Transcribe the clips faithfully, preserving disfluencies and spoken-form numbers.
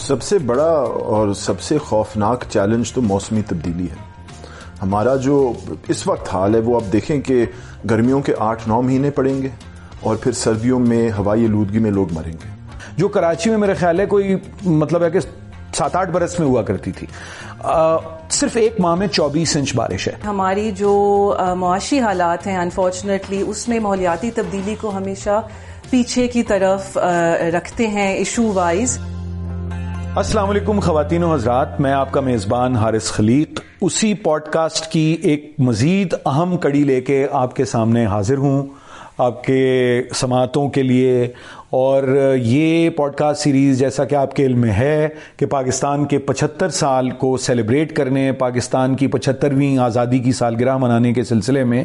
سب سے بڑا اور سب سے خوفناک چیلنج تو موسمی تبدیلی ہے. ہمارا جو اس وقت حال ہے وہ آپ دیکھیں کہ گرمیوں کے آٹھ نو مہینے پڑیں گے اور پھر سردیوں میں ہوائی آلودگی میں لوگ مریں گے. جو کراچی میں میرے خیال ہے کوئی مطلب ہے کہ سات آٹھ برس میں ہوا کرتی تھی، آ, صرف ایک ماہ میں چوبیس انچ بارش ہے. ہماری جو معاشی حالات ہیں انفارچونیٹلی اس میں ماحولیاتی تبدیلی کو ہمیشہ پیچھے کی طرف رکھتے ہیں ایشو وائز. السلام علیکم خواتین و حضرات، میں آپ کا میزبان حارث خلیق اسی پوڈ کاسٹ کی ایک مزید اہم کڑی لے کے آپ کے سامنے حاضر ہوں آپ کے سماعتوں کے لیے. اور یہ پوڈ کاسٹ سیریز جیسا کہ آپ کے علم میں ہے کہ پاکستان کے پچہتر سال کو سیلیبریٹ کرنے، پاکستان کی پچہترویں آزادی کی سالگرہ منانے کے سلسلے میں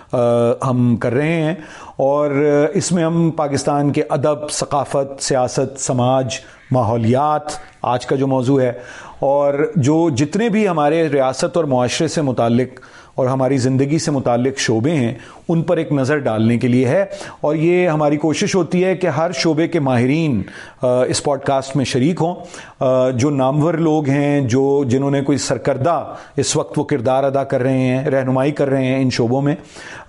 ہم کر رہے ہیں. اور اس میں ہم پاکستان کے ادب، ثقافت، سیاست، سماج، ماحولیات آج کا جو موضوع ہے، اور جو جتنے بھی ہمارے ریاست اور معاشرے سے متعلق اور ہماری زندگی سے متعلق شعبے ہیں ان پر ایک نظر ڈالنے کے لیے ہے. اور یہ ہماری کوشش ہوتی ہے کہ ہر شعبے کے ماہرین اس پوڈ کاسٹ میں شریک ہوں، جو نامور لوگ ہیں، جو جنہوں نے کوئی سرکردہ اس وقت وہ کردار ادا کر رہے ہیں، رہنمائی کر رہے ہیں ان شعبوں میں.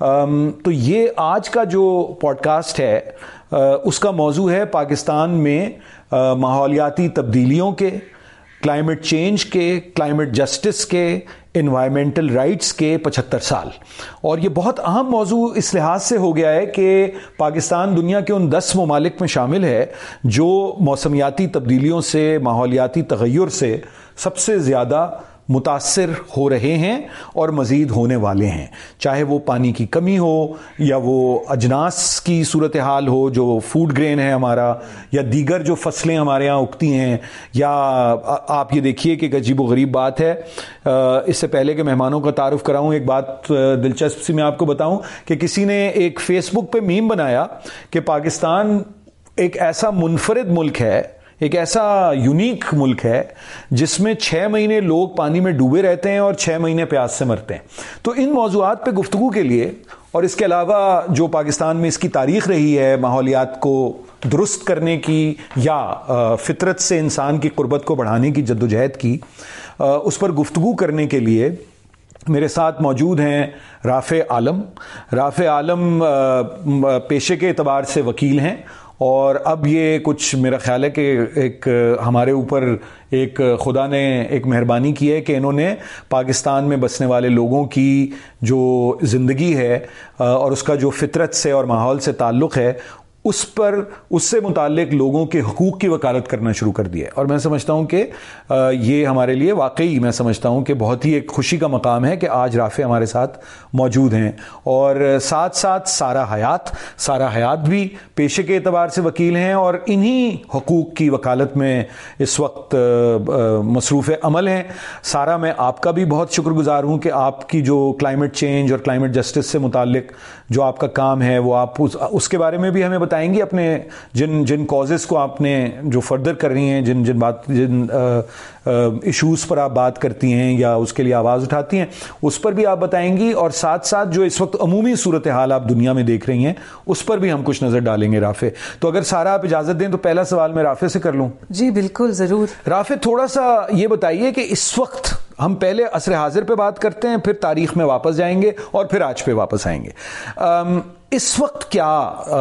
تو یہ آج کا جو پوڈ کاسٹ ہے اس کا موضوع ہے پاکستان میں ماحولیاتی تبدیلیوں کے، کلائمیٹ چینج کے، کلائمیٹ جسٹس کے، انوائرمنٹل رائٹس کے پچہتر سال. اور یہ بہت اہم موضوع اس لحاظ سے ہو گیا ہے کہ پاکستان دنیا کے ان دس ممالک میں شامل ہے جو موسمیاتی تبدیلیوں سے، ماحولیاتی تغیر سے سب سے زیادہ متاثر ہو رہے ہیں اور مزید ہونے والے ہیں. چاہے وہ پانی کی کمی ہو، یا وہ اجناس کی صورتحال ہو جو فوڈ گرین ہے ہمارا، یا دیگر جو فصلیں ہمارے ہاں اگتی ہیں، یا آپ یہ دیکھیے کہ ایک عجیب و غریب بات ہے. اس سے پہلے کہ مہمانوں کا تعارف کراؤں، ایک بات دلچسپ سی میں آپ کو بتاؤں کہ کسی نے ایک فیس بک پہ میم بنایا کہ پاکستان ایک ایسا منفرد ملک ہے، ایک ایسا یونیک ملک ہے جس میں چھ مہینے لوگ پانی میں ڈوبے رہتے ہیں اور چھ مہینے پیاس سے مرتے ہیں. تو ان موضوعات پہ گفتگو کے لیے، اور اس کے علاوہ جو پاکستان میں اس کی تاریخ رہی ہے ماحولیات کو درست کرنے کی یا فطرت سے انسان کی قربت کو بڑھانے کی جدوجہد کی، اس پر گفتگو کرنے کے لیے میرے ساتھ موجود ہیں رافع عالم. رافع عالم پیشے کے اعتبار سے وکیل ہیں، اور اب یہ کچھ میرا خیال ہے کہ ایک ہمارے اوپر ایک خدا نے ایک مہربانی کی ہے کہ انہوں نے پاکستان میں بسنے والے لوگوں کی جو زندگی ہے اور اس کا جو فطرت سے اور ماحول سے تعلق ہے اس پر، اس سے متعلق لوگوں کے حقوق کی وکالت کرنا شروع کر دیا ہے. اور میں سمجھتا ہوں کہ یہ ہمارے لیے واقعی میں سمجھتا ہوں کہ بہت ہی ایک خوشی کا مقام ہے کہ آج رافع ہمارے ساتھ موجود ہیں. اور ساتھ ساتھ سارہ حیات سارہ حیات بھی پیشے کے اعتبار سے وکیل ہیں اور انہی حقوق کی وکالت میں اس وقت مصروف عمل ہیں. سارہ، میں آپ کا بھی بہت شکر گزار ہوں کہ آپ کی جو کلائمیٹ چینج اور کلائمیٹ جسٹس سے متعلق جو آپ کا کام ہے وہ آپ اس, اس کے بارے میں بھی ہمیں بتائیں گی، اپنے جن جن کازز کو آپ نے جو فردر کر رہی ہیں، جن جن بات جن ایشوز پر آپ بات کرتی ہیں یا اس کے لیے آواز اٹھاتی ہیں، اس پر بھی آپ بتائیں گی. اور ساتھ ساتھ جو اس وقت عمومی صورتحال آپ دنیا میں دیکھ رہی ہیں اس پر بھی ہم کچھ نظر ڈالیں گے. رافع، تو اگر سارا آپ اجازت دیں تو پہلا سوال میں رافع سے کر لوں. جی بالکل، ضرور. رافع، تھوڑا سا یہ بتائیے کہ اس وقت ہم پہلے عصر حاضر پہ بات کرتے ہیں، پھر تاریخ میں واپس جائیں گے اور پھر آج پہ واپس آئیں گے. اس وقت کیا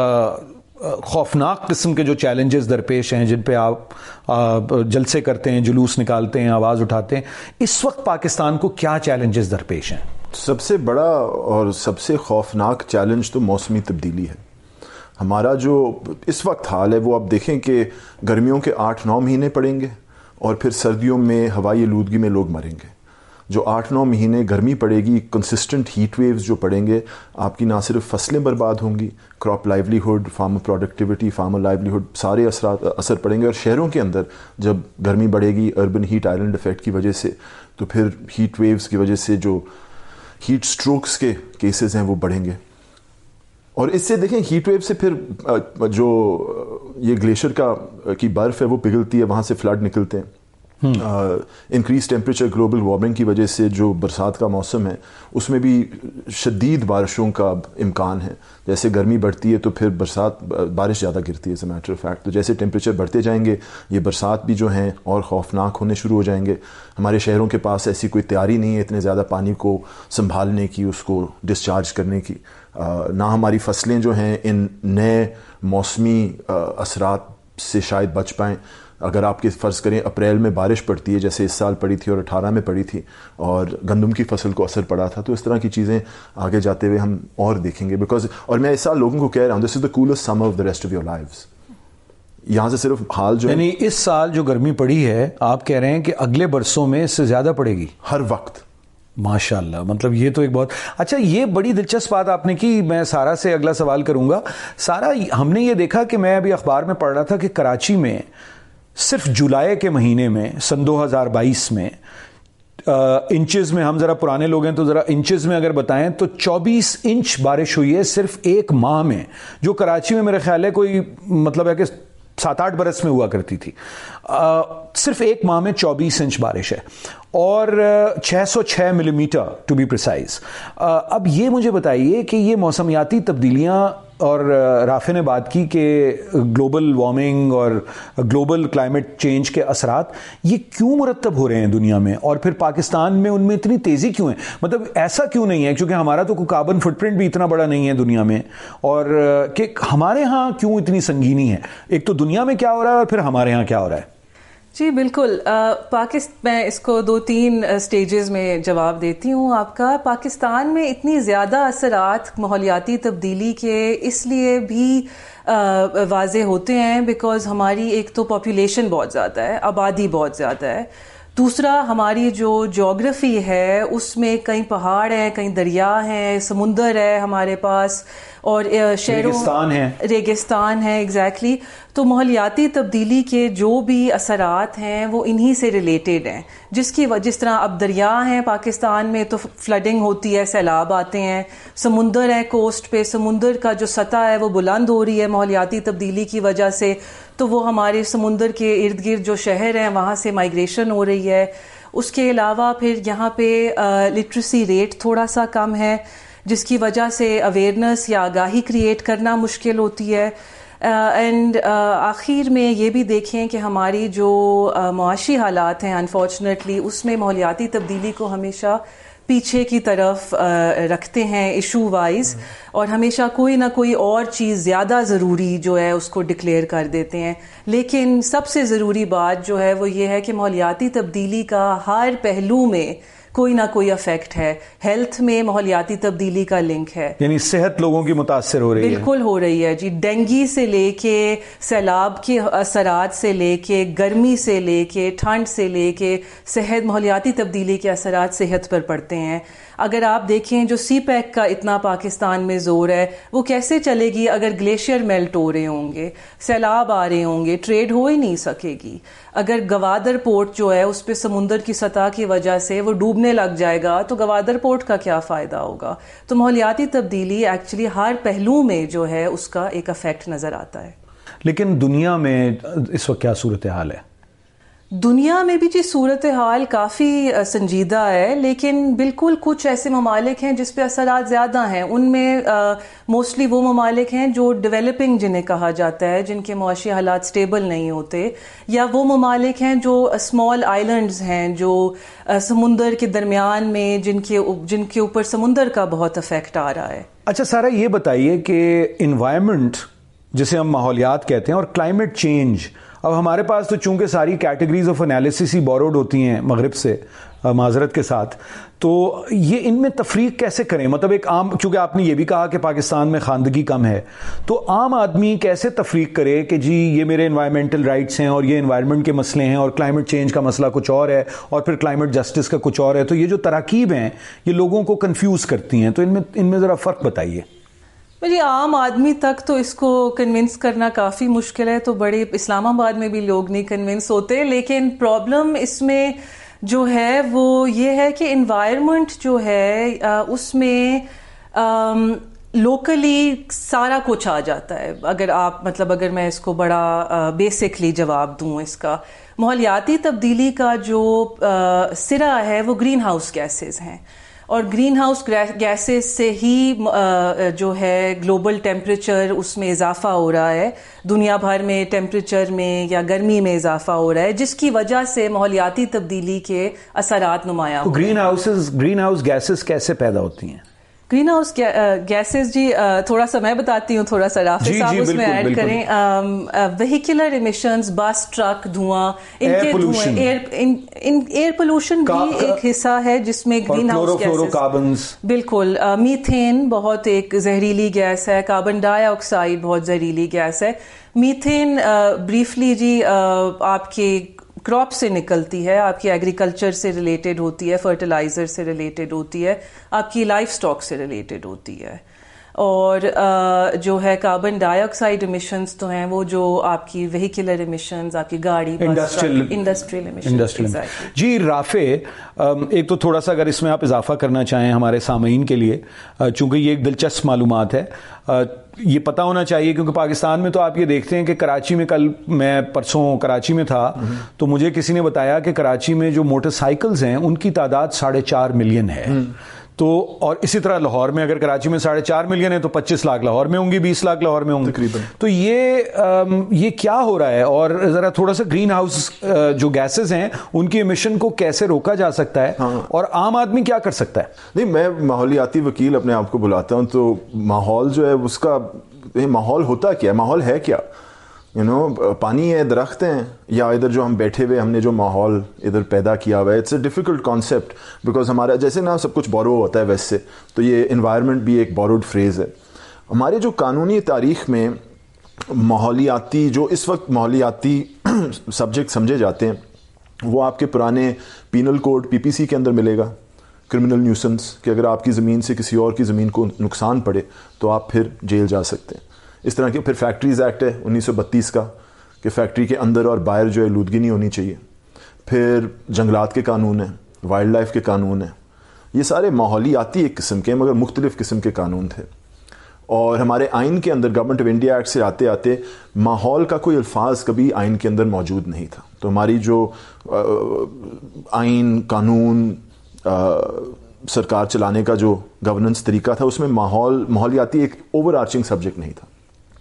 خوفناک قسم کے جو چیلنجز درپیش ہیں جن پہ آپ جلسے کرتے ہیں، جلوس نکالتے ہیں، آواز اٹھاتے ہیں، اس وقت پاکستان کو کیا چیلنجز درپیش ہیں؟ سب سے بڑا اور سب سے خوفناک چیلنج تو موسمی تبدیلی ہے. ہمارا جو اس وقت حال ہے وہ آپ دیکھیں کہ گرمیوں کے آٹھ نو مہینے پڑیں گے اور پھر سردیوں میں ہوائی آلودگی میں لوگ مریں گے. جو آٹھ نو مہینے گرمی پڑے گی، کنسسٹنٹ ہیٹ ویوز جو پڑیں گے، آپ کی نہ صرف فصلیں برباد ہوں گی، crop livelihood, farmer productivity, farmer livelihood, سارے اثرات اثر پڑیں گے. اور شہروں کے اندر جب گرمی بڑھے گی اربن ہیٹ آئلینڈ افیکٹ کی وجہ سے، تو پھر ہیٹ ویوز کی وجہ سے جو ہیٹ سٹروکس کے کیسز ہیں وہ بڑھیں گے. اور اس سے دیکھیں ہیٹ ویو سے پھر جو یہ گلیشیئر کا کی برف ہے وہ پگھلتی ہے، وہاں سے فلڈ نکلتے ہیں. انکریز ٹیمپریچر گلوبل وارمنگ کی وجہ سے جو برسات کا موسم ہے اس میں بھی شدید بارشوں کا امکان ہے. جیسے گرمی بڑھتی ہے تو پھر برسات بارش زیادہ گرتی ہے as a matter of fact. تو جیسے ٹیمپریچر بڑھتے جائیں گے یہ برسات بھی جو ہیں اور خوفناک ہونے شروع ہو جائیں گے. ہمارے شہروں کے پاس ایسی کوئی تیاری نہیں ہے اتنے زیادہ پانی کو سنبھالنے کی, اس کو ڈسچارج کرنے کی. نہ ہماری فصلیں جو ہیں ان نئے موسمی اثرات سے شاید بچ پائیں. اگر آپ کے فرض کریں اپریل میں بارش پڑتی ہے جیسے اس سال پڑی تھی اور اٹھارہ میں پڑی تھی اور گندم کی فصل کو اثر پڑا تھا, تو اس طرح کی چیزیں آگے جاتے ہوئے ہم اور دیکھیں گے. بیکاز اور میں اس سال لوگوں کو کہہ رہا ہوں this is the coldest summer of the rest of your lives. یہاں سے صرف حال جو یعنی اس سال جو گرمی پڑی ہے آپ کہہ رہے ہیں کہ اگلے برسوں میں اس سے زیادہ پڑے گی ہر وقت. ماشاء اللہ, مطلب یہ تو ایک بہت اچھا, یہ بڑی دلچسپ بات آپ نے کی. میں سارا سے اگلا سوال کروں گا. سارا, ہم نے یہ دیکھا کہ میں ابھی اخبار میں پڑھ رہا تھا کہ کراچی میں صرف جولائی کے مہینے میں سن دو ہزار بائیس میں انچز میں, ہم ذرا پرانے لوگ ہیں تو ذرا انچز میں اگر بتائیں تو چوبیس انچ بارش ہوئی ہے صرف ایک ماہ میں, جو کراچی میں میرے خیال ہے کوئی مطلب ہے کہ سات آٹھ برس میں ہوا کرتی تھی. صرف ایک ماہ میں چوبیس انچ بارش ہے اور چھ سو چھ ملی میٹر ٹو بی پریسائز. اب یہ مجھے بتائیے کہ یہ موسمیاتی تبدیلیاں, اور رافع نے بات کی کہ گلوبل وارمنگ اور گلوبل کلائمیٹ چینج کے اثرات یہ کیوں مرتب ہو رہے ہیں دنیا میں, اور پھر پاکستان میں ان میں اتنی تیزی کیوں ہے؟ مطلب ایسا کیوں نہیں ہے کیونکہ ہمارا تو کوئی کاربن فٹ پرنٹ بھی اتنا بڑا نہیں ہے دنیا میں, اور کہ ہمارے ہاں کیوں اتنی سنگینی ہے؟ ایک تو دنیا میں کیا ہو رہا ہے اور پھر ہمارے ہاں کیا ہو رہا ہے؟ جی بالکل. پاکستان میں اس کو دو تین سٹیجز میں جواب دیتی ہوں آپ کا. پاکستان میں اتنی زیادہ اثرات ماحولیاتی تبدیلی کے اس لیے بھی واضح ہوتے ہیں بیکاز ہماری ایک تو پاپولیشن بہت زیادہ ہے, آبادی بہت زیادہ ہے. دوسرا ہماری جو جغرافی ہے اس میں کئی پہاڑ ہیں, کئی دریا ہیں, سمندر ہے ہمارے پاس, اور شہروں ریگستان ہے ریگستان ہے ایگزیکٹلی. تو ماحولیاتی تبدیلی کے جو بھی اثرات ہیں وہ انہی سے ریلیٹڈ ہیں, جس کی جس طرح اب دریا ہیں پاکستان میں تو فلڈنگ ہوتی ہے, سیلاب آتے ہیں. سمندر ہے کوسٹ پہ, سمندر کا جو سطح ہے وہ بلند ہو رہی ہے ماحولیاتی تبدیلی کی وجہ سے, تو وہ ہمارے سمندر کے ارد گرد جو شہر ہیں وہاں سے مائگریشن ہو رہی ہے. اس کے علاوہ پھر یہاں پہ لٹریسی ریٹ تھوڑا سا کم ہے جس کی وجہ سے اویئرنیس یا آگاہی کریٹ کرنا مشکل ہوتی ہے. اینڈ آخر میں یہ بھی دیکھیں کہ ہماری جو معاشی حالات ہیں انفارچونیٹلی اس میں ماحولیاتی تبدیلی کو ہمیشہ پیچھے کی طرف رکھتے ہیں ایشو وائز, اور ہمیشہ کوئی نہ کوئی اور چیز زیادہ ضروری جو ہے اس کو ڈکلیئر کر دیتے ہیں. لیکن سب سے ضروری بات جو ہے وہ یہ ہے کہ ماحولیاتی تبدیلی کا ہر پہلو میں کوئی نہ کوئی افیکٹ ہے. ہیلتھ میں ماحولیاتی تبدیلی کا لنک ہے, یعنی صحت لوگوں کی متاثر ہو رہی ہے. بالکل ہو رہی ہے جی. ڈینگی سے لے کے سیلاب کے اثرات سے لے کے گرمی سے لے کے ٹھنڈ سے لے کے صحت, ماحولیاتی تبدیلی کے اثرات صحت پر پڑتے ہیں. اگر آپ دیکھیں جو سی پیک کا اتنا پاکستان میں زور ہے وہ کیسے چلے گی اگر گلیشیئر میلٹ ہو رہے ہوں گے, سیلاب آ رہے ہوں گے, ٹریڈ ہو ہی نہیں سکے گی. اگر گوادر پورٹ جو ہے اس پہ سمندر کی سطح کی وجہ سے وہ ڈوبنے لگ جائے گا تو گوادر پورٹ کا کیا فائدہ ہوگا؟ تو ماحولیاتی تبدیلی ایکچولی ہر پہلو میں جو ہے اس کا ایک افیکٹ نظر آتا ہے. لیکن دنیا میں اس وقت کیا صورتحال ہے؟ دنیا میں بھی جی صورتحال کافی سنجیدہ ہے, لیکن بالکل کچھ ایسے ممالک ہیں جس پہ اثرات زیادہ ہیں. ان میں موسٹلی وہ ممالک ہیں جو ڈیولپنگ جنہیں کہا جاتا ہے, جن کے معاشی حالات سٹیبل نہیں ہوتے, یا وہ ممالک ہیں جو اسمال آئیلینڈز ہیں جو سمندر کے درمیان میں جن کے جن کے اوپر سمندر کا بہت افیکٹ آ رہا ہے. اچھا سارا یہ بتائیے کہ انوائرمنٹ جسے ہم ماحولیات کہتے ہیں اور کلائمیٹ چینج, اب ہمارے پاس تو چونکہ ساری کیٹیگریز آف انالیسس ہی بوروڈ ہوتی ہیں مغرب سے, معذرت کے ساتھ, تو یہ ان میں تفریق کیسے کریں؟ مطلب ایک عام, کیونکہ آپ نے یہ بھی کہا کہ پاکستان میں خواندگی کم ہے, تو عام آدمی کیسے تفریق کرے کہ جی یہ میرے انوائرمنٹل رائٹس ہیں اور یہ انوائرمنٹ کے مسئلے ہیں اور کلائمیٹ چینج کا مسئلہ کچھ اور ہے اور پھر کلائمیٹ جسٹس کا کچھ اور ہے. تو یہ جو تراکیب ہیں یہ لوگوں کو کنفیوز کرتی ہیں, تو ان میں ان میں ذرا فرق بتائیے. جی عام آدمی تک تو اس کو کنونس کرنا کافی مشکل ہے, تو بڑے اسلام آباد میں بھی لوگ نہیں کنونس ہوتے. لیکن پرابلم اس میں جو ہے وہ یہ ہے کہ انوائرمنٹ جو ہے اس میں لوکلی سارا کچھ آ جاتا ہے. اگر آپ مطلب اگر میں اس کو بڑا بیسکلی جواب دوں اس کا, ماحولیاتی تبدیلی کا جو سرا ہے وہ گرین ہاؤس گیسز ہیں, اور گرین ہاؤس گیسز سے ہی جو ہے گلوبل ٹیمپریچر اس میں اضافہ ہو رہا ہے, دنیا بھر میں ٹیمپریچر میں یا گرمی میں اضافہ ہو رہا ہے, جس کی وجہ سے ماحولیاتی تبدیلی کے اثرات نمایاں ہو. Greenhouses greenhouse gases کیسے پیدا ہوتی ہیں؟ گرین ہاؤس گیسز جی تھوڑا سا میں بتاتی ہوں, تھوڑا سا رافع صاحب اس میں ایڈ کریں. وہیکولر ایمیشنز, بس, ٹرک, دھواں, ان کے دھوئیں, ایئر پولوشن بھی ایک حصہ ہے جس میں گرین ہاؤس گیسز, بالکل. میتھین بہت ایک زہریلی گیس ہے, کاربن ڈائی آکسائڈ بہت زہریلی گیس ہے. میتھین بریفلی جی آپ کے کراپ سے نکلتی ہے, آپ کی ایگریکلچر سے ریلیٹڈ ہوتی ہے, فرٹیلائزر سے ریلیٹڈ ہوتی ہے, آپ کی لائف سٹاک سے ریلیٹڈ ہوتی ہے. اور جو ہے کاربن ڈائی آکسائڈ ایمیشنز تو ہیں وہ جو آپ کی وہیکولر ایمیشنز, آپ کی گاڑی, انڈسٹریل ایمیشنز. جی رافع, ایک تو تھوڑا سا اگر اس میں آپ اضافہ کرنا چاہیں ہمارے سامعین کے لیے, چونکہ یہ ایک دلچسپ معلومات ہے, یہ پتہ ہونا چاہیے کیونکہ پاکستان میں تو آپ یہ دیکھتے ہیں کہ کراچی میں, کل میں پرسوں کراچی میں تھا تو مجھے کسی نے بتایا کہ کراچی میں جو موٹر سائیکلز ہیں ان کی تعداد ساڑھے چار ملین ہے. تو اور اسی طرح لاہور میں اگر کراچی میں ساڑھے چار ملین ہے تو پچیس لاکھ لاہور میں ہوں گی, بیس لاکھ لاہور میں ہوں گی تقریباً. تو یہ یہ کیا ہو رہا ہے, اور ذرا تھوڑا سا گرین ہاؤس جو گیسز ہیں ان کی ایمیشن کو کیسے روکا جا سکتا ہے, اور عام آدمی کیا کر سکتا ہے؟ نہیں, میں ماحولیاتی وکیل اپنے آپ کو بلاتا ہوں, تو ماحول جو ہے اس کا ماحول ہوتا کیا ہے, ماحول ہے کیا, یو نو پانی ہے, درخت ہیں, یا ادھر جو ہم بیٹھے ہوئے ہم نے جو ماحول ادھر پیدا کیا ہوا ہے. It's a difficult concept because ہمارا جیسے نا سب کچھ بورو ہوتا ہے ویسے سے, تو یہ انوائرمنٹ بھی ایک بوروڈ فریز ہے. ہمارے جو قانونی تاریخ میں ماحولیاتی جو اس وقت ماحولیاتی سبجیکٹ سمجھے جاتے ہیں وہ آپ کے پرانے پینل کوڈ پی پی سی کے اندر ملے گا, کرمنل نیوسنس, کہ اگر آپ کی زمین سے کسی اور کی زمین کو نقصان پڑے تو آپ پھر جیل جا سکتے ہیں. اس طرح کے پھر فیکٹریز ایکٹ ہے انیس سو بتیس کا کہ فیکٹری کے اندر اور باہر جو ہے لودگی نہیں ہونی چاہیے. پھر جنگلات کے قانون ہیں, وائلڈ لائف کے قانون ہیں. یہ سارے ماحولیاتی ایک قسم کے مگر مختلف قسم کے قانون تھے. اور ہمارے آئین کے اندر گورنمنٹ آف انڈیا ایکٹ سے آتے آتے ماحول کا کوئی الفاظ کبھی آئین کے اندر موجود نہیں تھا. تو ہماری جو آئین, قانون, سرکار چلانے کا جو گورننس طریقہ تھا اس میں ماحول ماحولیاتی ایک اوور آرچنگ سبجیکٹ نہیں تھا.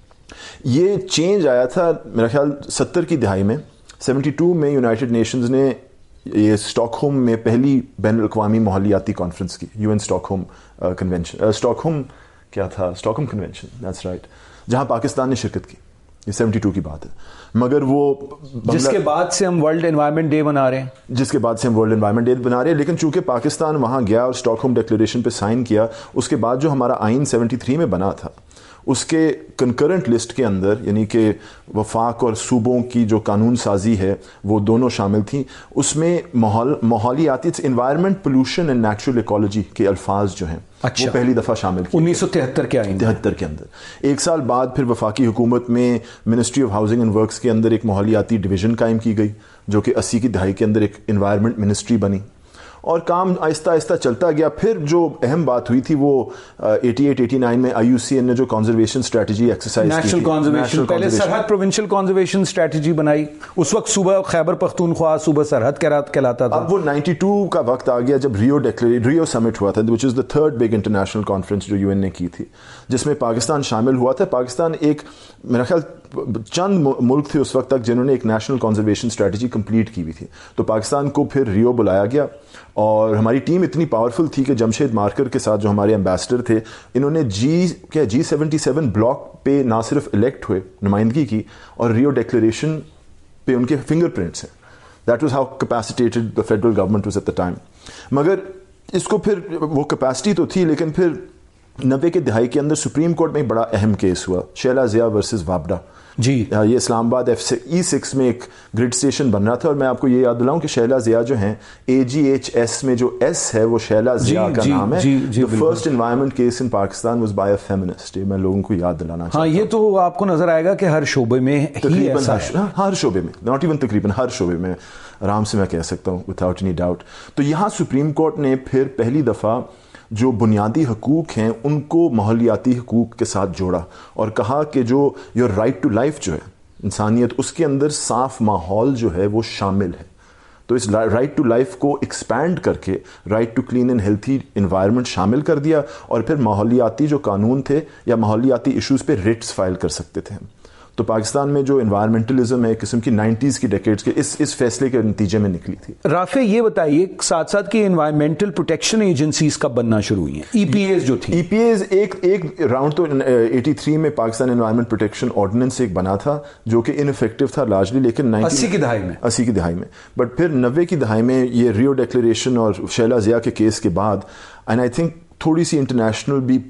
یہ چینج آیا تھا میرا خیال ستر کی دہائی میں. سیونٹی ٹو میں یونائٹڈ نیشنز نے یہ اسٹاک ہوم میں پہلی بین الاقوامی ماحولیاتی کانفرنس کی, U N Stockholm convention, Stockholm کیا تھا, Stockholm convention, that's right, جہاں پاکستان نے شرکت کی. یہ سیونٹی ٹو کی بات ہے, مگر وہ جس کے بعد سے ہم ورلڈ انوائرمنٹ ڈے بنا رہے ہیں جس کے بعد سے ہم ورلڈ انوائرمنٹ ڈے بنا رہے ہیں لیکن چونکہ پاکستان وہاں گیا اور اسٹاک ہوم ڈکلیریشن پہ سائن کیا, اس کے بعد جو ہمارا آئین سیونٹی تھری میں بنا تھا اس کے کنکرنٹ لسٹ کے اندر, یعنی کہ وفاق اور صوبوں کی جو قانون سازی ہے وہ دونوں شامل تھیں. اس میں ماحول ماحولیاتی environment, pollution and natural ecology کے الفاظ جو ہیں اچھا. وہ پہلی دفعہ شامل کیے انیس سو تہتر کے آئین تہتر کے اندر. ایک سال بعد پھر وفاقی حکومت میں ministry of housing and works کے اندر ایک ماحولیاتی ڈویژن قائم کی گئی جو کہ اسی کی دہائی کے اندر ایک انوائرمنٹ منسٹری بنی, اور کام آہستہ آہستہ چلتا گیا. پھر جو اہم بات ہوئی تھی وہ ایٹی ایٹ ایٹی نائن میں آئی یو سی این نے جو کنزرویشن اسٹریٹجی ایکسرسائز کی, نیشنل کنزرویشن, پہلے سرحد پروونشل کنزرویشن اسٹریٹجی بنائی. اس وقت صوبہ خیبر پختونخوا صوبہ سرحد کہلاتا تھا. اب وہ نائنٹی ٹو کا وقت آ گیا جب ریو ڈیکلیریشن ریو سمٹ ہوا تھا, which is the third big international conference جو یو این نے کی تھی, جس میں پاکستان شامل ہوا تھا. پاکستان ایک میرا خیال چند ملک تھے اس وقت تک جنہوں نے ایک نیشنل کنزرویشن اسٹریٹجی کمپلیٹ کی ہوئی تھی. تو پاکستان کو پھر ریو بلایا گیا, اور ہماری ٹیم اتنی پاورفل تھی کہ جمشید مارکر کے ساتھ جو ہمارے ایمبیسڈر تھے, انہوں نے جی کیا جی سیونٹی سیون بلاک پہ نہ صرف الیکٹ ہوئے, نمائندگی کی, اور ریو ڈیکلیریشن پہ ان کے فنگر پرنٹس ہیں. That was how capacitated the federal government was at the time. مگر اس کو پھر وہ کیپیسٹی تو تھی, لیکن پھر نوے کے دہائی کے اندر سپریم کورٹ میں ایک بڑا اہم کیس ہوا, شیلا ضیا ورسز وابڈا. جی یہ اسلام آباد ایف ای سکس میں ایک گریڈ اسٹیشن بن رہا تھا, اور میں آپ کو یہ یاد دلاؤں کہ شیلا ضیا جو ہیں اے جی ایچ ایس میں جو ایس ہے وہ شیلا ضیا کا نام ہے. First environment case in Pakistan was by a feminist. میں لوگوں کو یاد دلانا چاہتا ہوں. ہاں, یہ تو آپ کو نظر آئے گا کہ ہر شعبے میں تقریباً ہر شعبے میں, ناٹ ایون تقریباً ہر شعبے میں آرام سے میں کہہ سکتا ہوں وداؤٹ اینی ڈاؤٹ. تو یہاں سپریم کورٹ نے پھر پہلی دفعہ جو بنیادی حقوق ہیں ان کو ماحولیاتی حقوق کے ساتھ جوڑا اور کہا کہ جو یور رائٹ ٹو لائف جو ہے انسانیت، اس کے اندر صاف ماحول جو ہے وہ شامل ہے. تو اس رائٹ ٹو لائف کو ایکسپینڈ کر کے right to clean and healthy environment شامل کر دیا، اور پھر ماحولیاتی جو قانون تھے یا ماحولیاتی ایشوز پہ ریٹس فائل کر سکتے تھے ہم. تو پاکستان میں جو انوائرمنٹلزم ہے ایک قسم کی نائنٹیز کی ڈیکیڈز کے اس اس فیصلے کے نتیجے میں نکلی تھی. رافع یہ بتائیے ساتھ ساتھ کہ انوائرمنٹل پروٹیکشن ایجنسیز کب بننا شروع ہوئی ہیں؟ ای پی ایز جو تھی، ای پی ایز ایک ایک راؤنڈ تو ایٹی تھری میں پاکستان انوائرمنٹ پروٹیکشن آرڈیننس ایک بنا تھا جو کہ ان افیکٹو تھا لارجلی، لیکن اسی کی دہائی میں اسی کی دہائی میں بٹ پھر نوے کی دہائی میں یہ ریو ڈیکلیریشن اور شیلا ضیاء کے کیس کے بعد اینڈ آئی تھنک تھوڑی سی انٹرنیشنل بھی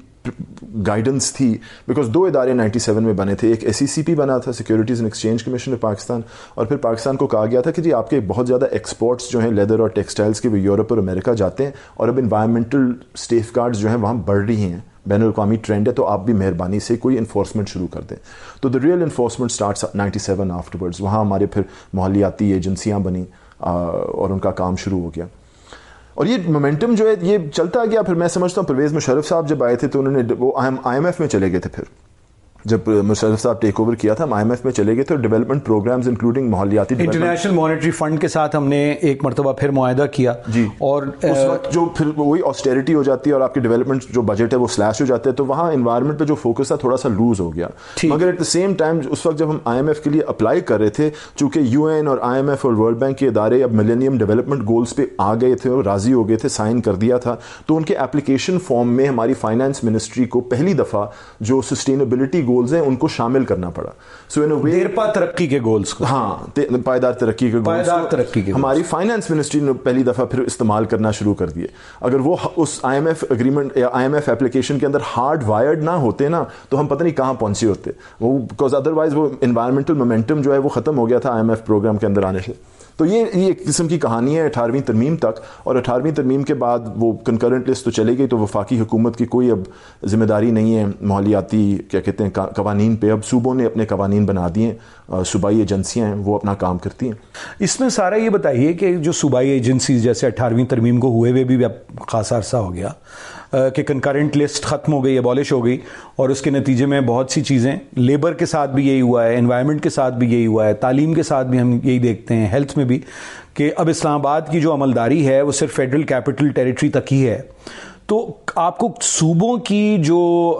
گائیڈنس تھی، بیکاز دو ادارے نائنٹی سیون میں بنے تھے. ایک ایس ای سی پی بنا تھا، securities and exchange commission of Pakistan, اور پھر پاکستان کو کہا گیا تھا کہ جی آپ کے بہت زیادہ ایکسپورٹس جو ہیں لیدر اور ٹیکسٹائلز کے وہ یورپ اور امریکہ جاتے ہیں، اور اب انوائرمنٹل سیف گارڈز جو ہیں وہاں بڑھ رہی ہیں، بین الاقوامی ٹرینڈ ہے، تو آپ بھی مہربانی سے کوئی انفورسمنٹ شروع کر دیں. تو the real enforcement starts ninety seven afterwards. وہاں ہمارے پھر ماحولیاتی ایجنسیاں بنیں اور ان کا کام شروع ہو گیا، اور یہ مومنٹم جو ہے یہ چلتا گیا. پھر میں سمجھتا ہوں پرویز مشرف صاحب جب آئے تھے تو انہوں نے وہ آئی ایم ایف میں چلے گئے تھے. پھر جب مشرف صاحب ٹیک اوور کیا تھا ہم آئی ایم ایف میں چلے گئے تھے، اور ڈیولپمنٹ پروگرامز انکلوڈنگ ماحولیاتی انٹرنیشنل مانیٹری فنڈ کے ساتھ ہم نے ایک مرتبہ پھر معاہدہ کیا جی. اور اس وقت جو پھر وہی آسٹیرٹی ہو جاتی ہے اور آپ کی ڈیولپمنٹ جو بجٹ ہے وہ سلیش ہو جاتا ہے، تو وہاں انوائرمنٹ پہ جو فوکس تھا تھوڑا سا لوز ہو گیا. مگر ایٹ دا سیم ٹائم اس وقت جب ہم آئی ایم ایف کے لیے اپلائی کر رہے تھے، چونکہ یو این اور آئی ایم ایف اور ورلڈ بینک کے ادارے اب ملینیم ڈیولپمنٹ گولز پہ آ گئے تھے اور راضی ہو گئے تھے، سائن کر دیا تھا، تو ان کے اپلیکیشن فارم میں ہماری فائنانس منسٹری کو پہلی دفعہ جو سسٹینیبلٹی گولز ہیں ان کو شامل کرنا پڑا. سو ان وے دیرپا ترقی کے گولز کو، ہاں پائیدار ترقی کے پائیدار ترقی کے ہماری فائنانس منسٹری نے پہلی دفعہ پھر استعمال کرنا شروع کر دیے. اگر وہ اس آئی ایم ایف اگریمنٹ یا آئی ایم ایف اپلیکیشن کے اندر ہارڈ وائرڈ نہ ہوتے نا تو ہم پتہ نہیں کہاں پہنچے ہوتے وہ، بیکاز ادروائز وہ انوائرمنٹل مومنٹم جو ہے وہ ختم ہو گیا تھا آئی ایم ایف پروگرام کے اندر آنے سے. تو یہ یہ ایک قسم کی کہانی ہے اٹھارہویں ترمیم تک، اور اٹھارہویں ترمیم کے بعد وہ کنکرنٹ لسٹ تو چلے گئی، تو وفاقی حکومت کی کوئی اب ذمہ داری نہیں ہے ماحولیاتی کیا کہتے ہیں قوانین پہ. اب صوبوں نے اپنے قوانین بنا دیے، صوبائی ایجنسیاں ہیں وہ اپنا کام کرتی ہیں. اس میں سارا یہ بتائیے کہ جو صوبائی ایجنسیز جیسے اٹھارہویں ترمیم کو ہوئے ہوئے بھی اب خاصا عرصہ ہو گیا کہ کنکرنٹ لسٹ ختم ہو گئی، ابالش ہو گئی، اور اس کے نتیجے میں بہت سی چیزیں لیبر کے ساتھ بھی یہی ہوا ہے، انوائرمنٹ کے ساتھ بھی یہی ہوا ہے، تعلیم کے ساتھ بھی ہم یہی دیکھتے ہیں، ہیلتھ میں بھی، کہ اب اسلام آباد کی جو عملداری ہے وہ صرف فیڈرل کیپٹل ٹیریٹری تک ہی ہے. تو آپ کو صوبوں کی جو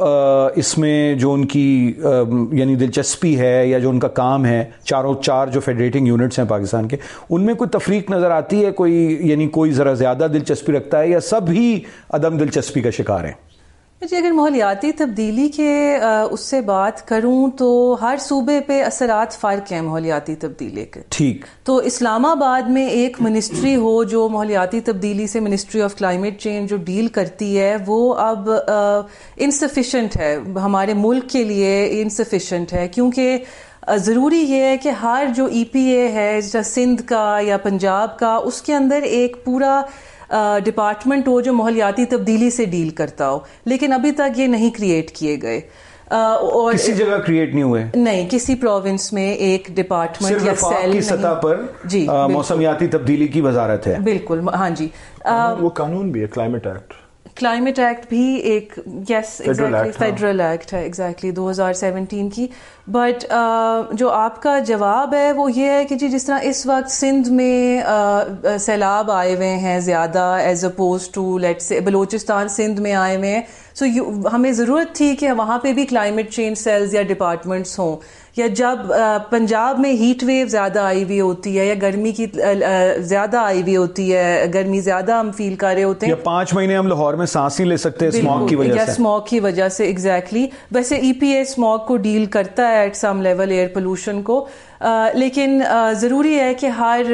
اس میں جو ان کی یعنی دلچسپی ہے یا جو ان کا کام ہے، چاروں چار جو فیڈریٹنگ یونٹس ہیں پاکستان کے، ان میں کوئی تفریق نظر آتی ہے؟ کوئی یعنی کوئی ذرا زیادہ دلچسپی رکھتا ہے یا سب ہی عدم دلچسپی کا شکار ہیں؟ جی اگر ماحولیاتی تبدیلی کے اس سے بات کروں تو ہر صوبے پہ اثرات فرق ہیں ماحولیاتی تبدیلی کے. ٹھیک. تو اسلام آباد میں ایک منسٹری ہو جو ماحولیاتی تبدیلی سے، منسٹری آف کلائمیٹ چینج جو ڈیل کرتی ہے، وہ اب انسفیشینٹ ہے ہمارے ملک کے لیے، انسفیشینٹ ہے کیونکہ ضروری یہ ہے کہ ہر جو ای پی اے ہے جیسا سندھ کا یا پنجاب کا، اس کے اندر ایک پورا ڈپارٹمنٹ ہو جو ماحولیاتی تبدیلی سے ڈیل کرتا ہو، لیکن ابھی تک یہ نہیں کریٹ کیے گئے. اور کسی جگہ کریٹ نہیں ہوئے، نہیں کسی پروونس میں ایک ڈپارٹمنٹ یا سیل کی سطح پر جی موسمیاتی تبدیلی کی وزارت ہے. بالکل ہاں جی. وہ قانون بھی ہے کلائمیٹ ایکٹ، کلائمیٹ ایکٹ بھی ایک یس ایگزیکٹلی فیڈرل ایکٹ ہے ایگزیکٹلی دو ہزار سیونٹین کی. بٹ جو آپ کا جواب ہے وہ یہ ہے کہ جی جس طرح اس وقت سندھ میں سیلاب آئے ہوئے ہیں زیادہ ایز اپوز ٹو لیٹ سے بلوچستان سندھ میں آئے ہوئے ہیں، سو ہمیں ضرورت تھی کہ وہاں پہ بھی کلائمیٹ چینج سیلز یا ڈپارٹمنٹس ہوں. یا جب پنجاب میں ہیٹ ویو زیادہ آئی ہوئی ہوتی ہے یا گرمی کی زیادہ آئی ہوئی ہوتی ہے، گرمی زیادہ ہم فیل کر رہے ہوتے ہیں، یا پانچ مہینے ہم لاہور میں سانس نہیں لے سکتے اسموگ کی وجہ سے، یا اسموگ کی وجہ سے ایگزیکٹلی. ویسے ای پی اے اسموگ کو ڈیل کرتا ہے at some level air pollution کو، لیکن ضروری ہے کہ ہر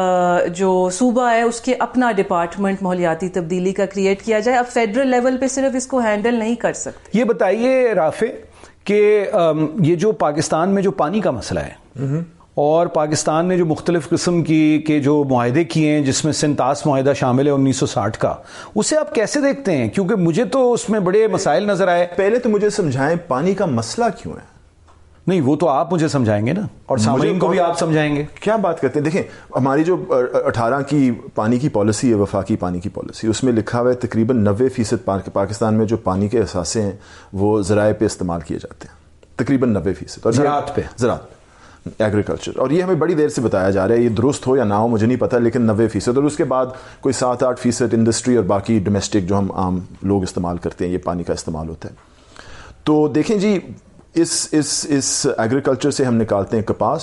جو صوبہ ہے اس کے اپنا ڈپارٹمنٹ ماحولیاتی تبدیلی کا کریٹ کیا جائے. اب فیڈرل لیول پہ صرف اس کو ہینڈل نہیں کر سکتے. یہ بتائیے رافع کہ یہ جو پاکستان میں جو پانی کا مسئلہ ہے اور پاکستان نے جو مختلف قسم کی کے جو معاہدے کیے ہیں جس میں سنتاس معاہدہ شامل ہے انیس سو ساٹھ کا، اسے آپ کیسے دیکھتے ہیں؟ کیونکہ مجھے تو اس میں بڑے مسائل نظر آئے. پہلے تو مجھے سمجھائیں پانی کا مسئلہ کیوں ہے؟ نہیں وہ تو آپ مجھے سمجھائیں گے نا, اور سامعین کو بھی آپ سمجھائیں گے. کیا بات کرتے ہیں. دیکھیں ہماری جو اٹھارہ کی پانی کی پالیسی ہے, وفاقی پانی کی پالیسی, اس میں لکھا ہوا ہے تقریباً نوے فیصد پاکستان میں جو پانی کے اثاثے ہیں وہ ذرائع پہ استعمال کیے جاتے ہیں, تقریباً نوے فیصد. اور زراعت پہ زراعت ایگریکلچر, اور یہ ہمیں بڑی دیر سے بتایا جا رہا ہے, یہ درست ہو یا نہ ہو مجھے نہیں پتا, لیکن نوے فیصد. اور اس کے بعد کوئی سات آٹھ فیصد انڈسٹری اور باقی ڈومیسٹک جو ہم عام لوگ استعمال کرتے ہیں, یہ پانی کا استعمال ہوتا ہے. تو دیکھیں جی اس اس اس ایگریکلچر سے ہم نکالتے ہیں کپاس,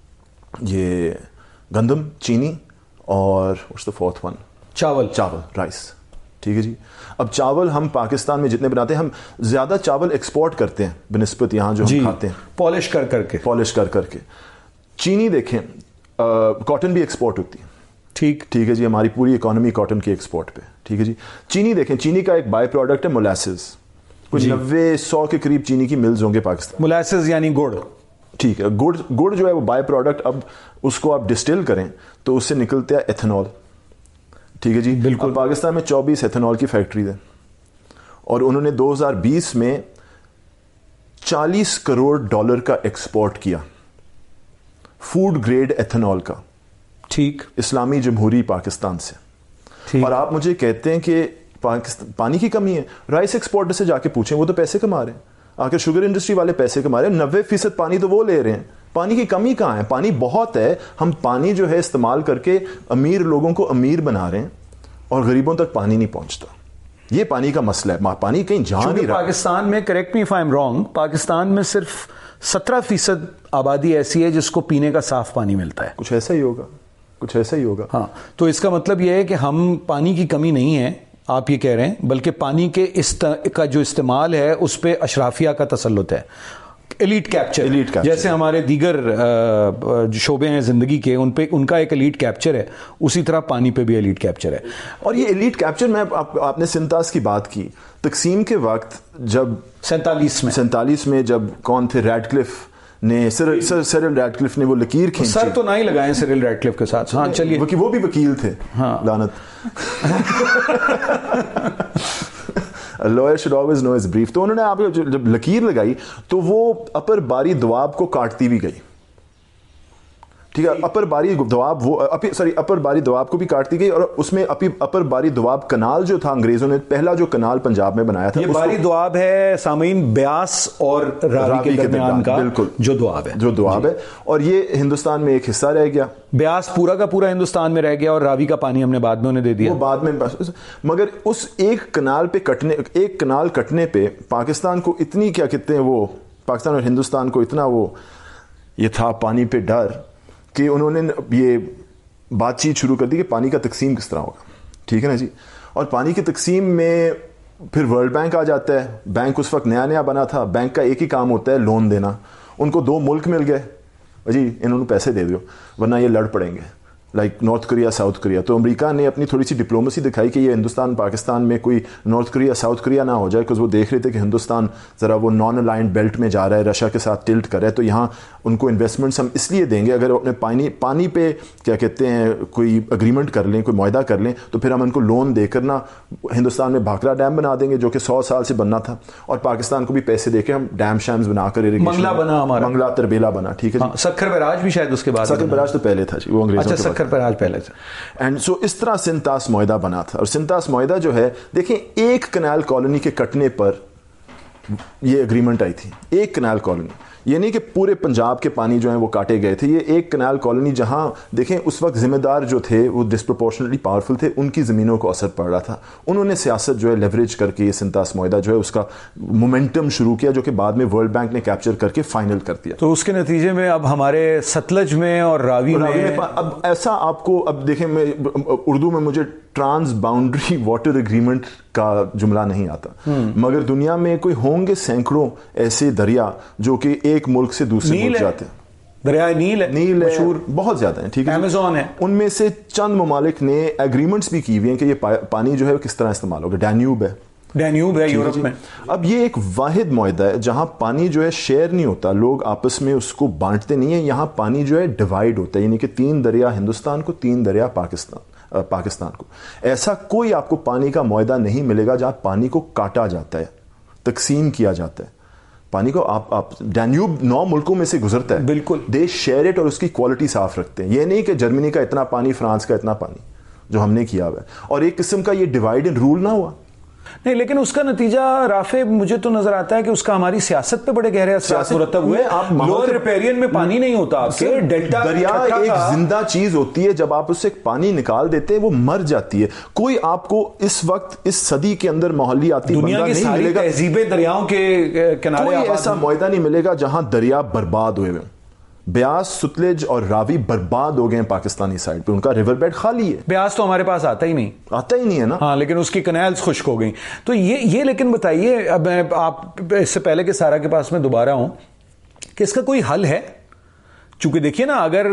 یہ گندم, چینی, اور what's the fourth one, چاول چاول رائس. ٹھیک ہے جی. اب چاول ہم پاکستان میں جتنے بناتے ہیں, ہم زیادہ چاول ایکسپورٹ کرتے ہیں بنسبت یہاں جو ہم کھاتے ہیں, پالش کر کر کے پالش کر کر کے. چینی دیکھیں, کاٹن بھی ایکسپورٹ ہوتی ہے. ٹھیک ٹھیک ہے جی, ہماری پوری اکانومی کاٹن کی ایکسپورٹ پہ. ٹھیک ہے جی. چینی دیکھیں, چینی کا ایک بائی پروڈکٹ ہے مولیسز, کچھ نوے سو کے قریب چینی کی ملز ہوں گے پاکستان. مولیسز یعنی گڑ. ٹھیک ہے, گڑ گڑ جو ہے وہ بائی پروڈکٹ, اب اس کو آپ ڈسٹل کریں تو اس سے نکلتا ہے ایتھنول. ٹھیک ہے جی. بالکل. پاکستان میں چوبیس ایتھنول کی فیکٹریز ہیں, اور انہوں نے دو ہزار بیس میں چالیس کروڑ ڈالر کا ایکسپورٹ کیا فوڈ گریڈ ایتھنول کا. ٹھیک. اسلامی جمہوری پاکستان سے. ٹھیک. اور آپ مجھے کہتے ہیں کہ پانی کی کمی ہے. رائس ایکسپورٹر سے جا کے پوچھیں, وہ تو پیسے کما رہے ہیں, آخر شوگر انڈسٹری والے پیسے کما رہے ہیں, نوے فیصد پانی تو وہ لے رہے ہیں. پانی کی کمی کہاں ہے؟ پانی بہت ہے. ہم پانی جو ہے استعمال کر کے امیر لوگوں کو امیر بنا رہے ہیں, اور غریبوں تک پانی نہیں پہنچتا. یہ پانی کا مسئلہ ہے. پانی کہیں جہاں نہیں رہا. پاکستان میں, correct me if I am wrong, Pakistan میں صرف سترہ فیصد آبادی ایسی ہے جس کو پینے کا صاف پانی ملتا ہے. کچھ ایسا ہی ہوگا, کچھ ایسا ہی ہوگا. ہاں, تو اس کا مطلب یہ ہے کہ ہم پانی کی کمی نہیں ہے, آپ یہ کہہ رہے ہیں, بلکہ پانی کے است... کا جو استعمال ہے اس پہ اشرافیہ کا تسلط ہے. ایلیٹ کیپچر, ایلیٹ کیپچر جیسے ہمارے دیگر جو شعبے ہیں زندگی کے, ان پہ ان کا ایک ایلیٹ کیپچر ہے, اسی طرح پانی پہ بھی ایلیٹ کیپچر ہے. اور یہ ایلیٹ کیپچر, میں آپ, آپ نے سنتاس کی بات کی, تقسیم کے وقت جب سینتالیس میں سینتالیس میں جب کون تھے, ریڈ کلف نے, سر, سر, سیرل ریڈ کلف نے وہ لکیر کھینچی. سر تو نہ ہی لگائیں سیرل ریڈ کلف کے ساتھ. ہاں چلیے, وہ بھی وکیل تھے. ہاں لعنت. lawyer should always know his brief. تو انہوں نے آپ جب لکیر لگائی تو وہ اپر باری دواب کو کاٹتی بھی گئی. ٹھیک ہے, اپر باری دواب وہ سوری اپر باری دواب کو بھی کاٹتی گئی, اور اس میں اپر باری دواب کنال جو تھا, انگریزوں نے پہلا جو کنال پنجاب میں بنایا تھا, یہ باری دواب ہے سامعین, بیاس اور راوی کے درمیان کا بالکل جو دواب ہے, جو دواب ہے, اور یہ ہندوستان میں ایک حصہ رہ گیا. بیاس پورا کا پورا ہندوستان میں رہ گیا, اور راوی کا پانی ہم نے بعد میں انہیں دے دیا. وہ بعد میں, مگر اس ایک کنال پہ کٹنے ایک کنال کٹنے پہ پاکستان کو اتنی, کیا کہتے ہیں وہ, پاکستان اور ہندوستان کو اتنا وہ یہ تھا پانی پہ ڈر کہ انہوں نے یہ بات چیت شروع کر دی کہ پانی کا تقسیم کس طرح ہوگا. ٹھیک ہے نا جی. اور پانی کی تقسیم میں پھر ورلڈ بینک آ جاتا ہے. بینک اس وقت نیا نیا بنا تھا, بینک کا ایک ہی کام ہوتا ہے لون دینا. ان کو دو ملک مل گئے, جی انہوں نے پیسے دے دو ورنہ یہ لڑ پڑیں گے, like North Korea, South Korea. تو امریکہ نے اپنی تھوڑی سی ڈپلومسی دکھائی کہ یہ ہندوستان پاکستان میں کوئی نارتھ کوریا ساؤتھ کوریا نہ ہو جائے, بیکاز وہ دیکھ رہے تھے کہ ہندوستان ذرا وہ نان الائنڈ بیلٹ میں جا رہا ہے, رشیا کے ساتھ ٹلٹ کر رہا ہے, تو یہاں ان کو انویسٹمنٹس ہم اس لیے دیں گے اگر اپنے پانی پانی پہ کیا کہتے ہیں کوئی اگریمنٹ کر لیں, کوئی معاہدہ کر لیں, تو پھر ہم ان کو لون دے کر نا ہندوستان میں بھاکرا ڈیم بنا دیں گے جو کہ سو سال سے بننا تھا, اور پاکستان کو بھی پیسے دے کے ہم ڈیم شیمز بنا کر, منگلا بنا ہمارا, منگلا تربیلا بنا. ٹھیک ہے, سکھر بیراج بھی شاید اس کے بعد, سکھر بیراج تو پہلے تھا جی, وہ انگریزوں اچھا سکھر بیراج پہلے تھا. اینڈ سو اس طرح سنتاس معاہدہ بنا تھا. اور سنتاس معاہدہ جو ہے, دیکھیں ایک کنال کالونی کے کٹنے پر یہ اگریمنٹ آئی تھی, ایک کنال کالونی, یہ نہیں کہ پورے پنجاب کے پانی جو ہیں وہ کاٹے گئے تھے, یہ ایک کنال کالونی جہاں دیکھیں اس وقت ذمہ دار جو تھے وہ ڈسپروپورشنٹلی پاورفل تھے, ان کی زمینوں کو اثر پڑ رہا تھا. انہوں نے سیاست جو ہے لیوریج کر کے یہ سنتاس معاہدہ جو ہے اس کا مومنٹم شروع کیا, جو کہ بعد میں ورلڈ بینک نے کیپچر کر کے فائنل کر دیا. تو اس کے نتیجے میں اب ہمارے ستلج میں اور راوی میں اب ایسا آپ کو, اب دیکھیں میں اردو میں مجھے ٹرانس باؤنڈری واٹر اگریمنٹ کا جملہ نہیں آتا, مگر دنیا میں کوئی ہوں گے سینکڑوں ایسے دریا جو کہ ایک ملک سے دوسرے ملک جاتے ہیں. دریائے نیل ہے, نیل مشہور بہت زیادہ ہیں. ٹھیک ہے, ایمیزون ہے. ان میں سے چند ممالک نے ایگریمنٹس بھی کی ہوئی ہیں کہ یہ پانی جو ہے کس طرح استعمال ہوگا. ڈینیوب ہے, ڈینیوب ہے یورپ میں. اب یہ ایک واحد معاہدہ ہے جہاں پانی جو ہے شیئر نہیں ہوتا, لوگ آپس میں اس کو بانٹتے نہیں ہیں. یہاں پانی جو ہے ڈیوائیڈ ہوتا ہے, یعنی کہ تین دریا ہندوستان کو, تین دریا پاکستان پاکستان کو. ایسا کوئی آپ کو پانی کا معاہدہ نہیں ملے گا جہاں پانی کو کاٹا جاتا ہے, تقسیم کیا جاتا ہے. پانی کو آپ آپ ڈینیوب نو ملکوں میں سے گزرتا ہے, بالکل, دے شیئر اٹ, اور اس کی کوالٹی صاف رکھتے ہیں. یہ نہیں کہ جرمنی کا اتنا پانی, فرانس کا اتنا پانی جو ہم نے کیا ہوا ہے, اور ایک قسم کا یہ ڈیوائڈ اینڈ رول نہ ہوا. نہیں, لیکن اس کا نتیجہ رافع مجھے تو نظر آتا ہے کہ اس کا ہماری سیاست پہ بڑے گہرے اثرات مرتب ہوئے. لوئر ریپیرین میں پانی نہیں ہوتا آپ کے, ڈیلٹا دریا ایک زندہ چیز ہوتی ہے, جب آپ اسے پانی نکال دیتے ہیں وہ مر جاتی ہے. کوئی آپ کو اس وقت اس صدی کے اندر ماحولیاتی دنیا کی ساری تہذیبیں دریاؤں کے کنارے, کوئی ایسا معاہدہ نہیں ملے گا جہاں دریا برباد ہوئے ہوئے. بیاس, ستلج اور راوی برباد ہو گئے ہیں پاکستانی سائڈ پہ, ان کا ریور بیڈ خالی ہے. بیاس تو ہمارے پاس آتا ہی نہیں, آتا ہی نہیں ہے نا. ہاں, لیکن اس کی کنیلز خشک ہو گئی. تو یہ یہ لیکن بتائیے, اب میں آپ اس سے پہلے کہ سارا کے پاس میں دوبارہ ہوں, کہ اس کا کوئی حل ہے؟ چونکہ دیکھیے نا, اگر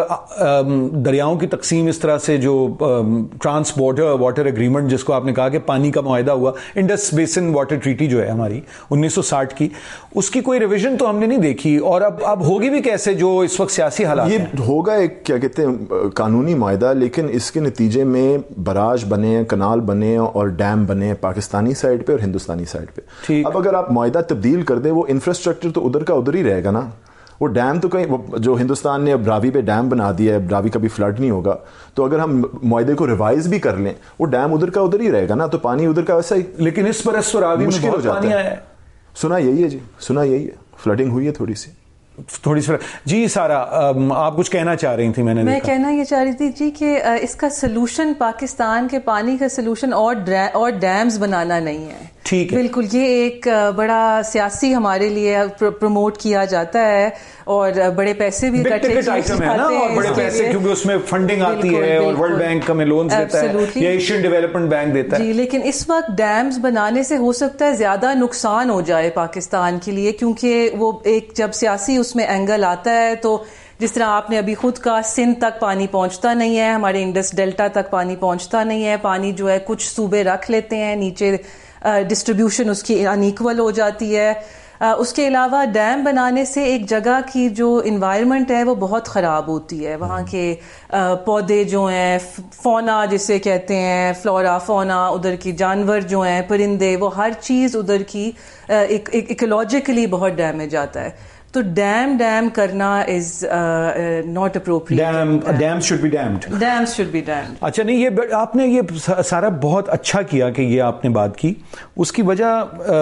دریاؤں کی تقسیم اس طرح سے جو ٹرانس بارڈر واٹر ایگریمنٹ جس کو آپ نے کہا کہ پانی کا معاہدہ ہوا, انڈس بیسن واٹر ٹریٹی جو ہے ہماری انیس سو ساٹھ کی, اس کی کوئی ریویژن تو ہم نے نہیں دیکھی, اور اب اب ہوگی بھی کیسے جو اس وقت سیاسی حالات. یہ ہوگا ایک کیا کہتے ہیں قانونی معاہدہ, لیکن اس کے نتیجے میں براج بنے ہیں, کنال بنے ہیں اور ڈیم بنے ہیں پاکستانی سائڈ پہ اور ہندوستانی سائڈ پہ. اب اگر آپ معاہدہ تبدیل کر دیں, وہ انفراسٹرکچر تو ادھر کا ادھر ہی رہے گا نا. وہ ڈیم تو کہیں, جو ہندوستان نے اب راوی پہ ڈیم بنا دیا ہے, اب راوی کبھی فلڈ نہیں ہوگا, تو اگر ہم معاہدے کو ریوائز بھی کر لیں, وہ ڈیم ادھر کا ادھر ہی رہے گا نا, تو پانی ادھر کا ویسا ہی. لیکن اس پر اس راوی میں بہت پانی آیا ہے. سنا یہی ہے جی, سنا یہی ہے, فلڈنگ ہوئی ہے تھوڑی سی تھوڑی سی. جی سارا, آپ کچھ کہنا چاہ رہی تھی؟ میں نے میں کہنا یہ چاہ رہی تھی جی کہ اس کا سلوشن پاکستان کے پانی کا سلوشن اور اور ڈیمز بنانا نہیں ہے. ٹھیک ہے, بالکل, یہ ایک بڑا سیاسی ہمارے لیے پروموٹ کیا جاتا ہے, اور بڑے پیسے بھی اکٹھے آئٹم ہے نا, اور بڑے پیسے کیونکہ اس میں فنڈنگ آتی ہے, اور ورلڈ بینک ہمیں لونز دیتا ہے یا ایشین ڈیولپمنٹ بینک دیتا ہے. جی, لیکن اس وقت ڈیمز بنانے سے ہو سکتا ہے زیادہ نقصان ہو جائے پاکستان کے لیے, کیونکہ وہ ایک جب سیاسی اس میں اینگل آتا ہے, تو جس طرح آپ نے ابھی خود کہا, سندھ تک پانی پہنچتا نہیں ہے, ہمارے انڈس ڈیلٹا تک پانی پہنچتا نہیں ہے. پانی جو ہے کچھ صوبے رکھ لیتے ہیں, نیچے ڈسٹریبیوشن اس کی انیکول ہو جاتی ہے. اس کے علاوہ ڈیم بنانے سے ایک جگہ کی جو انوائرمنٹ ہے وہ بہت خراب ہوتی ہے. وہاں کے پودے جو ہیں, فونا جسے کہتے ہیں, فلورا فونا, ادھر کی جانور جو ہیں, پرندے, وہ ہر چیز ادھر کی ایکولوجیکلی بہت ڈیمیج آتا ہے. تو ڈیم ڈیم کرنا is not appropriate. Dam should be damned. Dam should be damned. اچھا, نہیں, یہ آپ نے یہ سارا بہت اچھا کیا کہ یہ آپ نے بات کی. اس کی وجہ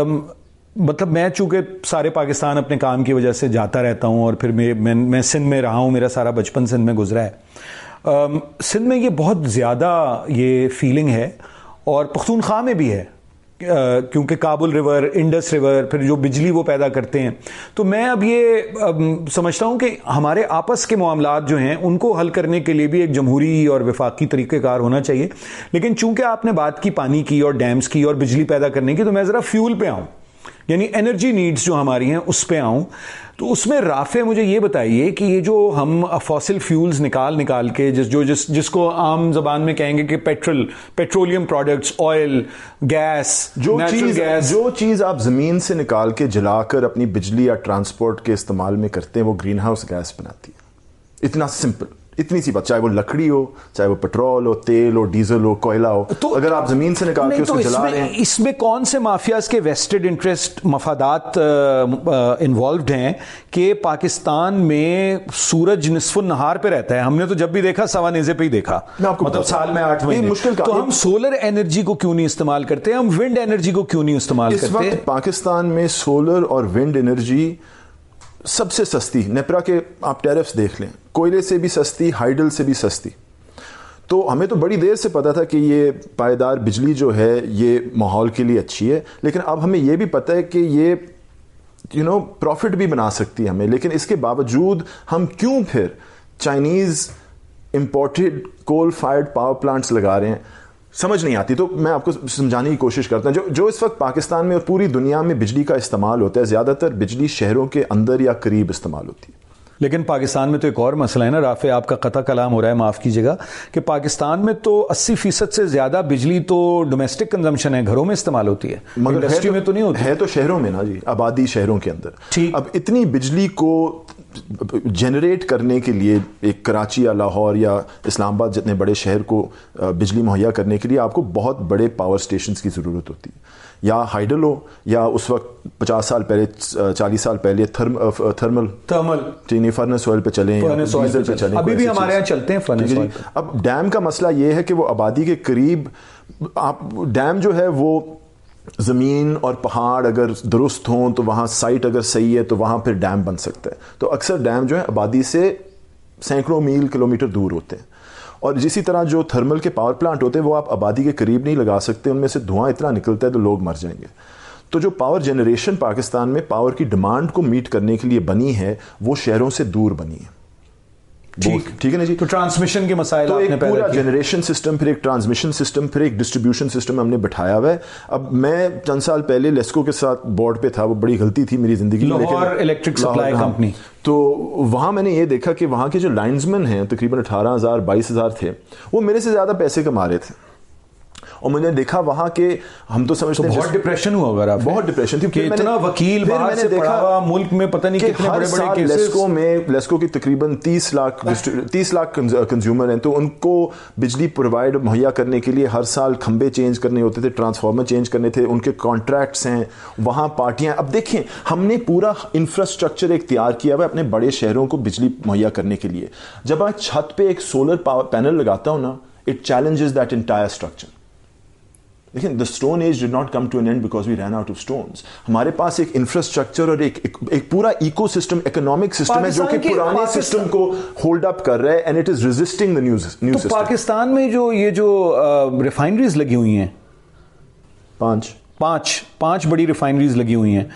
مطلب میں چونکہ سارے پاکستان اپنے کام کی وجہ سے جاتا رہتا ہوں, اور پھر میں میں سندھ میں رہا ہوں, میرا سارا بچپن سندھ میں گزرا ہے. سندھ میں یہ بہت زیادہ یہ فیلنگ ہے, اور پختونخوا میں بھی ہے, کیونکہ کابل ریور, انڈس ریور, پھر جو بجلی وہ پیدا کرتے ہیں. تو میں اب یہ سمجھتا ہوں کہ ہمارے آپس کے معاملات جو ہیں ان کو حل کرنے کے لیے بھی ایک جمہوری اور وفاقی طریقہ کار ہونا چاہیے. لیکن چونکہ آپ نے بات کی پانی کی اور ڈیمز کی اور بجلی پیدا کرنے کی, تو میں ذرا فیول پہ آؤں, یعنی انرجی نیڈز جو ہماری ہیں اس پہ آؤں. تو اس میں رافع مجھے یہ بتائیے کہ یہ جو ہم فاسل فیولز نکال نکال کے جس جو جس جس کو عام زبان میں کہیں گے کہ petrol petroleum products, oil, gas, جو چیز جو چیز آپ زمین سے نکال کے جلا کر اپنی بجلی یا ٹرانسپورٹ کے استعمال میں کرتے ہیں, وہ گرین ہاؤس گیس بناتی ہے. اتنا سمپل, اتنی سی بات, چاہے وہ لکڑی ہو, چاہے وہ پیٹرول ہو, تیل ہو, ڈیزل ہو, کوئلہ ہو, تو اگر آپ زمین سے نکال کے اس کو جلا رہے ہیں. اس میں کون سے مافیاز کے ویسٹڈ انٹرسٹ, مفادات انوالوڈ ہیں کہ پاکستان میں سورج نصف النہار پہ رہتا ہے؟ ہم نے تو جب بھی دیکھا سوا نیزے پہ ہی دیکھا, مطلب سال میں آٹھ مہینے. مشکل کا تو ہم سولر انرجی کو کیوں نہیں استعمال کرتے, ہم ونڈ انرجی کو کیوں نہیں استعمال کرتے؟ اس وقت پاکستان میں سولر اور ونڈ انرجی سب سے سستی, نیپرا کے آپ ٹیرفس دیکھ لیں, کوئلے سے بھی سستی, ہائیڈل سے بھی سستی. تو ہمیں تو بڑی دیر سے پتا تھا کہ یہ پائیدار بجلی جو ہے یہ ماحول کے لیے اچھی ہے, لیکن اب ہمیں یہ بھی پتا ہے کہ یہ یو نو پروفٹ بھی بنا سکتی ہے ہمیں. لیکن اس کے باوجود ہم کیوں پھر Chinese imported coal fired power plants لگا رہے ہیں, سمجھ نہیں آتی. تو میں آپ کو سمجھانے کی کوشش کرتا ہوں, جو جو اس وقت پاکستان میں اور پوری دنیا میں بجلی کا استعمال ہوتا ہے, زیادہ تر بجلی شہروں کے اندر یا قریب استعمال ہوتی ہے. لیکن پاکستان میں تو ایک اور مسئلہ ہے نا رافع, آپ کا قطع کلام ہو رہا ہے, معاف کیجیے گا, کہ پاکستان میں تو اسی فیصد سے زیادہ بجلی تو ڈومیسٹک کنزمپشن ہے, گھروں میں استعمال ہوتی ہے, مگر انڈسٹری میں تو نہیں ہوتی. ہے تو شہروں میں نا جی, آبادی شہروں کے اندر. اب اتنی بجلی کو جنریٹ کرنے کے لیے ایک کراچی یا لاہور یا اسلام آباد جتنے بڑے شہر کو بجلی مہیا کرنے کے لیے آپ کو بہت بڑے پاور سٹیشنز کی ضرورت ہوتی ہے. یا ہائیڈل ہو یا اس وقت پچاس سال پہلے چالیس سال پہلے تھرمل تھرمل چینی فرنس آئل پہ چلیں یا ڈیزل پہ چلیں. ابھی بھی ہمارے یہاں چلتے ہیں فرنس آئل. اب ڈیم کا مسئلہ یہ ہے کہ وہ آبادی کے قریب, آپ ڈیم جو ہے وہ زمین اور پہاڑ اگر درست ہوں تو وہاں سائٹ اگر صحیح ہے تو وہاں پھر ڈیم بن سکتا ہے. تو اکثر ڈیم جو ہے آبادی سے سینکڑوں میل کلومیٹر دور ہوتے ہیں, اور اسی طرح جو تھرمل کے پاور پلانٹ ہوتے ہیں وہ آپ آبادی کے قریب نہیں لگا سکتے, ان میں سے دھواں اتنا نکلتا ہے تو لوگ مر جائیں گے. تو جو پاور جنریشن پاکستان میں پاور کی ڈیمانڈ کو میٹ کرنے کے لیے بنی ہے وہ شہروں سے دور بنی ہے. ٹھیک ہے نا جی. تو ٹرانسمیشن کے مسائل, تو ایک پورا جنریشن سسٹم, پھر ایک ٹرانسمیشن سسٹم, پھر ایک ڈسٹریبیوشن سسٹم ہم نے بٹھایا ہوا ہے. اب میں چند سال پہلے لیسکو کے ساتھ بورڈ پہ تھا, وہ بڑی غلطی تھی میری زندگی میں, لاہور الیکٹرک سپلائی کمپنی. تو وہاں میں نے یہ دیکھا کہ وہاں کے جو لائنزمین ہیں تقریباً اٹھارہ ہزار بائیس ہزار تھے, وہ میرے سے زیادہ پیسے کما رہے تھے. اور میں نے دیکھا وہاں کے, ہم تو سمجھتے ہیں بہت ڈپریشن ہوا اگر آپ, بہت ڈپریشن تھی کہ اتنا وکیل باہر سے پڑھا ہوا ملک میں پتہ نہیں کتنے بڑے بڑے کیسز. لیسکو میں لیسکو کی تقریباً تیس لاکھ تیس لاکھ کنزیومر ہیں, تو ان کو بجلی پرووائڈ مہیا کرنے کے لیے ہر سال کھمبے چینج کرنے ہوتے تھے, ٹرانسفارمر چینج کرنے تھے, ان کے کانٹریکٹس ہیں وہاں, پارٹیاں. اب دیکھیں ہم نے پورا انفراسٹرکچر ایک تیار کیا ہوا ہے اپنے بڑے شہروں کو بجلی مہیا کرنے کے لیے. جب آپ چھت پہ ایک سولر پاور پینل لگاتا ہوں نا, it challenges that entire structure. لیکن the stone age did not come to an end because we ran out of stones. ہمارے پاس ایک انفراسٹرکچر اور ایک ایک پورا ایکو سسٹم, اکنامک سسٹم ہے جو کہ پرانے سسٹم کو ہولڈ اپ کر رہا ہے, and it is resisting the new system. Pakistan میں جو یہ جو ریفائنریز لگی ہوئی ہیں, پانچ پانچ پانچ بڑی ریفائنریز لگی ہوئی ہیں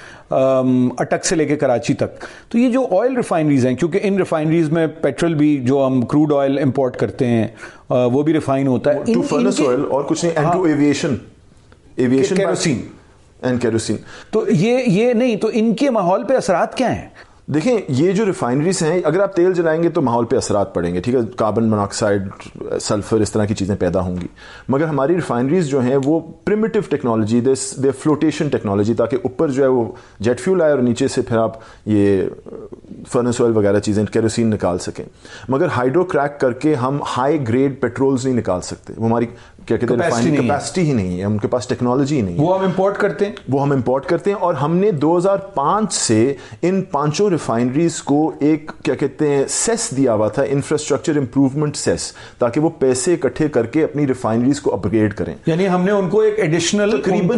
اٹک سے لے کے کراچی تک. تو یہ جو آئل ریفائنریز ہیں, کیونکہ ان ریفائنریز میں پیٹرول بھی جو ہم کروڈ آئل امپورٹ کرتے ہیں وہ بھی ریفائن ہوتا ہے, ٹو فرنس آئل اور کچھ نہیں, and to aviation aviation kerosene and kerosene. تو یہ یہ نہیں, تو ان کے ماحول پہ اثرات کیا ہیں؟ دیکھیں یہ جو ریفائنریز ہیں, اگر آپ تیل جلائیں گے تو ماحول پہ اثرات پڑیں گے, ٹھیک ہے, کاربن موناکسائڈ, سلفر, اس طرح کی چیزیں پیدا ہوں گی. مگر ہماری ریفائنریز جو ہیں وہ primitive technology, the flotation technology, تاکہ اوپر جو ہے وہ جیٹ فیول آئے اور نیچے سے پھر آپ یہ فرنس آئل وغیرہ چیزیں, کیروسین نکال سکیں. مگر ہائیڈرو کریک کر کے ہم ہائی گریڈ پیٹرولز نہیں نکال سکتے, وہ ہماری کیا کہتے ہیں ریفائنری کیپیسٹی ہی نہیں ہے, ان کے پاس ٹیکنالوجی ہی نہیں ہے. وہ ہم امپورٹ کرتے ہیں وہ ہم امپورٹ کرتے ہیں اور ہم نے دو ہزار پانچ سے ان پانچوں ریفائنریز کو ایک کیا کہتے ہیں سیس دیا ہوا تھا, انفراسٹرکچر امپروومنٹ سیس, تاکہ وہ پیسے اکٹھے کر کے اپنی ریفائنریز کو اپ گریڈ کریں. یعنی ہم نے ان کو ایک ایڈیشنل تقریباً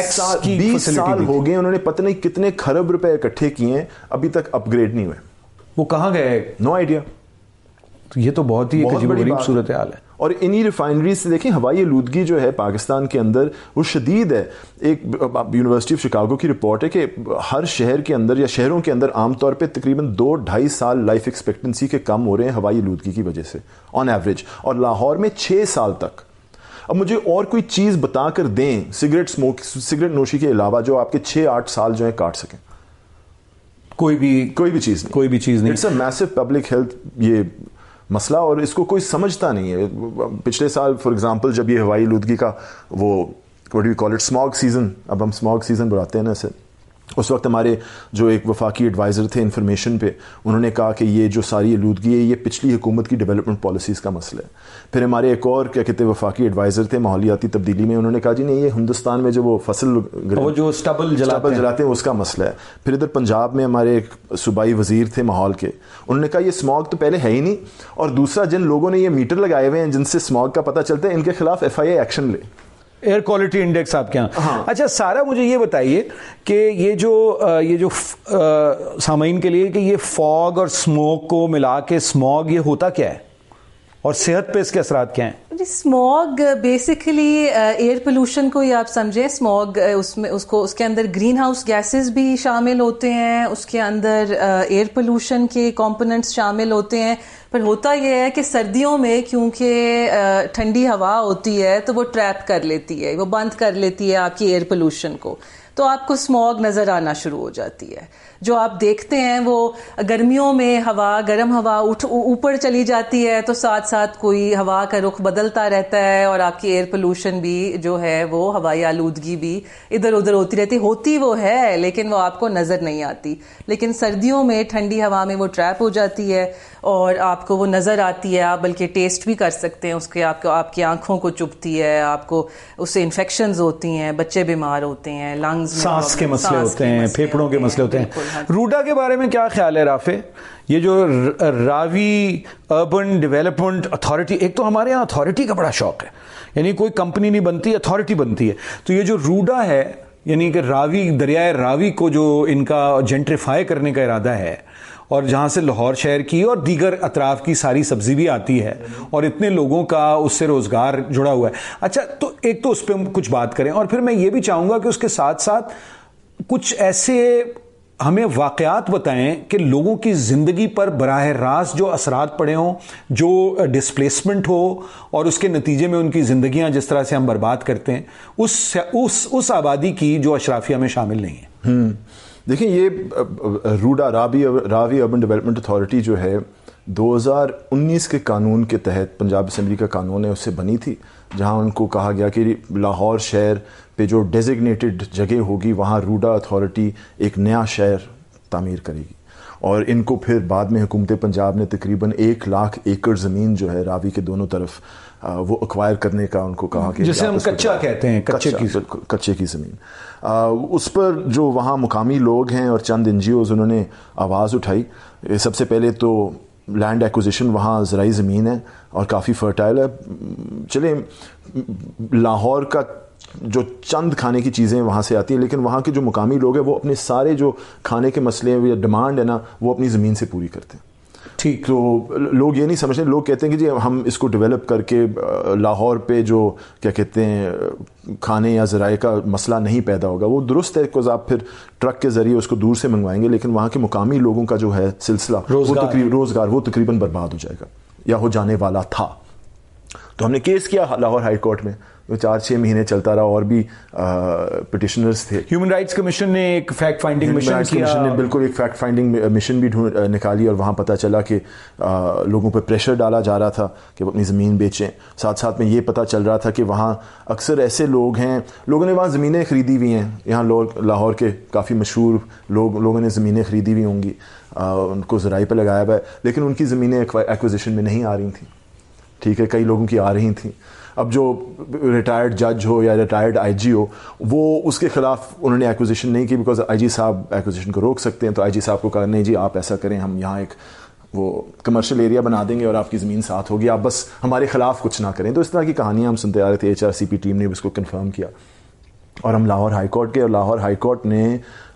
بیس سال ہو گئے, انہوں نے پتہ نہیں کتنے خرب روپے اکٹھے کیے ہیں, ابھی تک اپ گریڈ نہیں ہوئے. وہ کہاں گئے؟ No idea. تو یہ تو بہت ہی عجیب و غریب صورتحال ہے. اور انہی ریفائنریز سے دیکھیں ہوائی آلودگی جو ہے پاکستان کے اندر وہ شدید ہے. ایک یونیورسٹی آف شکاگو کی رپورٹ ہے کہ ہر شہر کے اندر یا شہروں کے اندر عام طور پہ تقریباً دو ڈھائی سال لائف ایکسپیکٹنسی کے کم ہو رہے ہیں ہوائی آلودگی کی وجہ سے آن ایوریج, اور لاہور میں چھ سال تک. اب مجھے اور کوئی چیز بتا کر دیں سگریٹ اسموک سگریٹ نوشی کے علاوہ جو آپ کے چھ آٹھ سال جو ہے کاٹ سکیں. کوئی بھی کوئی بھی چیز نہیں, کوئی بھی چیز نہیں. It's a massive public health یہ مسئلہ, اور اس کو کوئی سمجھتا نہیں ہے. پچھلے سال فار ایگزامپل جب یہ ہوائی آلودگی کا وہ what do call it smog season, اب ہم اسماگ سیزن بڑھاتے ہیں نا اسے, اس وقت ہمارے جو ایک وفاقی ایڈوائزر تھے انفارمیشن پہ, انہوں نے کہا کہ یہ جو ساری آلودگی ہے یہ پچھلی حکومت کی ڈیولپمنٹ پالیسیز کا مسئلہ ہے. پھر ہمارے ایک اور کیا کہتے ہیں وفاقی ایڈوائزر تھے ماحولیاتی تبدیلی میں, انہوں نے کہا جی نہیں یہ ہندوستان میں جو وہ فصل وہ جو اسٹبل جلاتے ہیں اس کا مسئلہ ہے. پھر ادھر پنجاب میں ہمارے ایک صوبائی وزیر تھے ماحول کے, انہوں نے کہا یہ اسماگ تو پہلے ہے ہی نہیں, اور دوسرا جن لوگوں نے یہ میٹر لگائے ہوئے ہیں جن سے اسماگ کا پتہ چلتا ہے ان کے خلاف ایف آئی اے ایکشن لے. ایئر کوالٹی انڈیکس آپ کے یہاں. اچھا سارا مجھے یہ بتائیے کہ یہ جو یہ جو سامعین کے لیے کہ یہ فاگ اور اسموک کو ملا کے اسموگ یہ ہوتا کیا ہے اور صحت پہ اس کے اثرات کیا ہیں؟ جی اسموگ بیسیکلی ایئر پولوشن کو ہی آپ سمجھیں. اسموگ اس میں اس کو اس کے اندر گرین ہاؤس گیسز بھی شامل ہوتے ہیں, اس کے اندر ایئر پولوشن کے کمپوننٹس شامل ہوتے ہیں. پر ہوتا یہ ہے کہ سردیوں میں کیونکہ ٹھنڈی ہوا ہوتی ہے تو وہ ٹریپ کر لیتی ہے, وہ بند کر لیتی ہے آپ کی ایئر پولوشن کو, تو آپ کو اسموگ نظر آنا شروع ہو جاتی ہے. جو آپ دیکھتے ہیں وہ گرمیوں میں ہوا گرم ہوا اٹھ اوپر چلی جاتی ہے تو ساتھ ساتھ کوئی ہوا کا رخ بدلتا رہتا ہے اور آپ کی ایئر پولوشن بھی جو ہے وہ ہوائی آلودگی بھی ادھر ادھر ہوتی رہتی ہوتی وہ ہے لیکن وہ آپ کو نظر نہیں آتی. لیکن سردیوں میں ٹھنڈی ہوا میں وہ ٹریپ ہو جاتی ہے اور آپ کو وہ نظر آتی ہے, آپ بلکہ ٹیسٹ بھی کر سکتے ہیں اس کے, آپ کو آپ کی آنکھوں کو چبھتی ہے, آپ کو اس سے انفیکشنز ہوتی ہیں, بچے بیمار ہوتے ہیں, لنگز میں سانس کے مسئلے ہوتے ہیں, پھیپھڑوں کے مسئلے ہوتے ہیں. روڈا کے بارے میں کیا خیال ہے رافع؟ یہ جو راوی اربن ڈیولپمنٹ اتھارٹی, ایک تو ہمارے یہاں اتھارٹی کا بڑا شوق ہے, یعنی کوئی کمپنی نہیں بنتی, اتھارٹی بنتی ہے. تو یہ جو روڈا ہے یعنی کہ راوی دریائے راوی کو جو ان کا جینٹریفائی کرنے کا ارادہ ہے اور جہاں سے لاہور شہر کی اور دیگر اطراف کی ساری سبزی بھی آتی ہے اور اتنے لوگوں کا اس سے روزگار جڑا ہوا ہے. اچھا تو ایک تو اس پہ ہم کچھ بات کریں اور پھر میں یہ بھی چاہوں گا کہ اس کے ساتھ ساتھ کچھ ایسے ہمیں واقعات بتائیں کہ لوگوں کی زندگی پر براہ راست جو اثرات پڑے ہوں, جو ڈسپلیسمنٹ ہو اور اس کے نتیجے میں ان کی زندگیاں جس طرح سے ہم برباد کرتے ہیں, اس اس اس آبادی کی جو اشرافیہ میں شامل نہیں ہے. ہم دیکھیں یہ RUDA Ravi Ravi urban development authority جو ہے دو ہزار انیس کے قانون کے تحت پنجاب اسمبلی کا قانون ہے اس سے بنی تھی, جہاں ان کو کہا گیا کہ لاہور شہر پہ جو ڈیزگنیٹڈ جگہ ہوگی وہاں روڈا اتھارٹی ایک نیا شہر تعمیر کرے گی. اور ان کو پھر بعد میں حکومت پنجاب نے تقریباً ایک لاکھ ایکڑ زمین جو ہے راوی کے دونوں طرف وہ ایکوائر کرنے کا ان کو کہا کہ جسے ہم کچا کہتے ہیں, کچے کی کچے کی زمین. اس پر جو وہاں مقامی لوگ ہیں اور چند این جی اوز انہوں نے آواز اٹھائی. سب سے پہلے تو لینڈ ایکوزیشن وہاں زرعی زمین ہے اور کافی فرٹائل ہے. چلیں لاہور کا جو چند کھانے کی چیزیں وہاں سے آتی ہیں لیکن وہاں کے جو مقامی لوگ ہیں وہ اپنے سارے جو کھانے کے مسئلے یا ڈیمانڈ ہے نا وہ اپنی زمین سے پوری کرتے ہیں. ٹھیک, تو لوگ یہ نہیں سمجھتے, لوگ کہتے ہیں کہ جی ہم اس کو ڈیولپ کر کے لاہور پہ جو کیا کہتے ہیں کھانے یا ذرائع کا مسئلہ نہیں پیدا ہوگا. وہ درست ہے کہ آپ پھر ٹرک کے ذریعے اس کو دور سے منگوائیں گے لیکن وہاں کے مقامی لوگوں کا جو ہے سلسلہ وہ تقریباً روزگار وہ تقریباً برباد ہو جائے گا یا ہو جانے والا تھا. تو ہم نے کیس کیا لاہور ہائی کورٹ میں, وہ چار چھ مہینے چلتا رہا اور بھی پٹیشنرز تھے. ہیومن رائٹس کمیشن نے ایک فیکٹ فائنڈنگ مشن کیا, نے بالکل ایک فیکٹ فائنڈنگ مشن بھی نکالی اور وہاں پتہ چلا کہ لوگوں پہ پریشر ڈالا جا رہا تھا کہ وہ اپنی زمین بیچیں. ساتھ ساتھ میں یہ پتہ چل رہا تھا کہ وہاں اکثر ایسے لوگ ہیں, لوگوں نے وہاں زمینیں خریدی ہوئی ہیں, یہاں لوگ لاہور کے کافی مشہور لوگ لوگوں نے زمینیں خریدی ہوئی ہوں گی, ان کو ذرائع پہ لگایا ہوا ہے لیکن ان کی زمینیں ایکوزیشن میں نہیں آ رہی تھیں. ٹھیک ہے, کئی لوگوں کی آ رہی تھیں. اب جو ریٹائرڈ جج ہو یا ریٹائرڈ آئی جی ہو وہ اس کے خلاف انہوں نے ایکوزیشن نہیں کی بیکاز آئی جی صاحب ایکوزیشن کو روک سکتے ہیں. تو آئی جی صاحب کو کہا نہیں جی آپ ایسا کریں, ہم یہاں ایک وہ کمرشل ایریا بنا دیں گے اور آپ کی زمین ساتھ ہوگی, آپ بس ہمارے خلاف کچھ نہ کریں. تو اس طرح کی کہانیاں ہم سنتے آ رہے تھے. H R C P team نے اس کو کنفرم کیا اور ہم لاہور ہائی کورٹ گئے اور لاہور ہائی کورٹ نے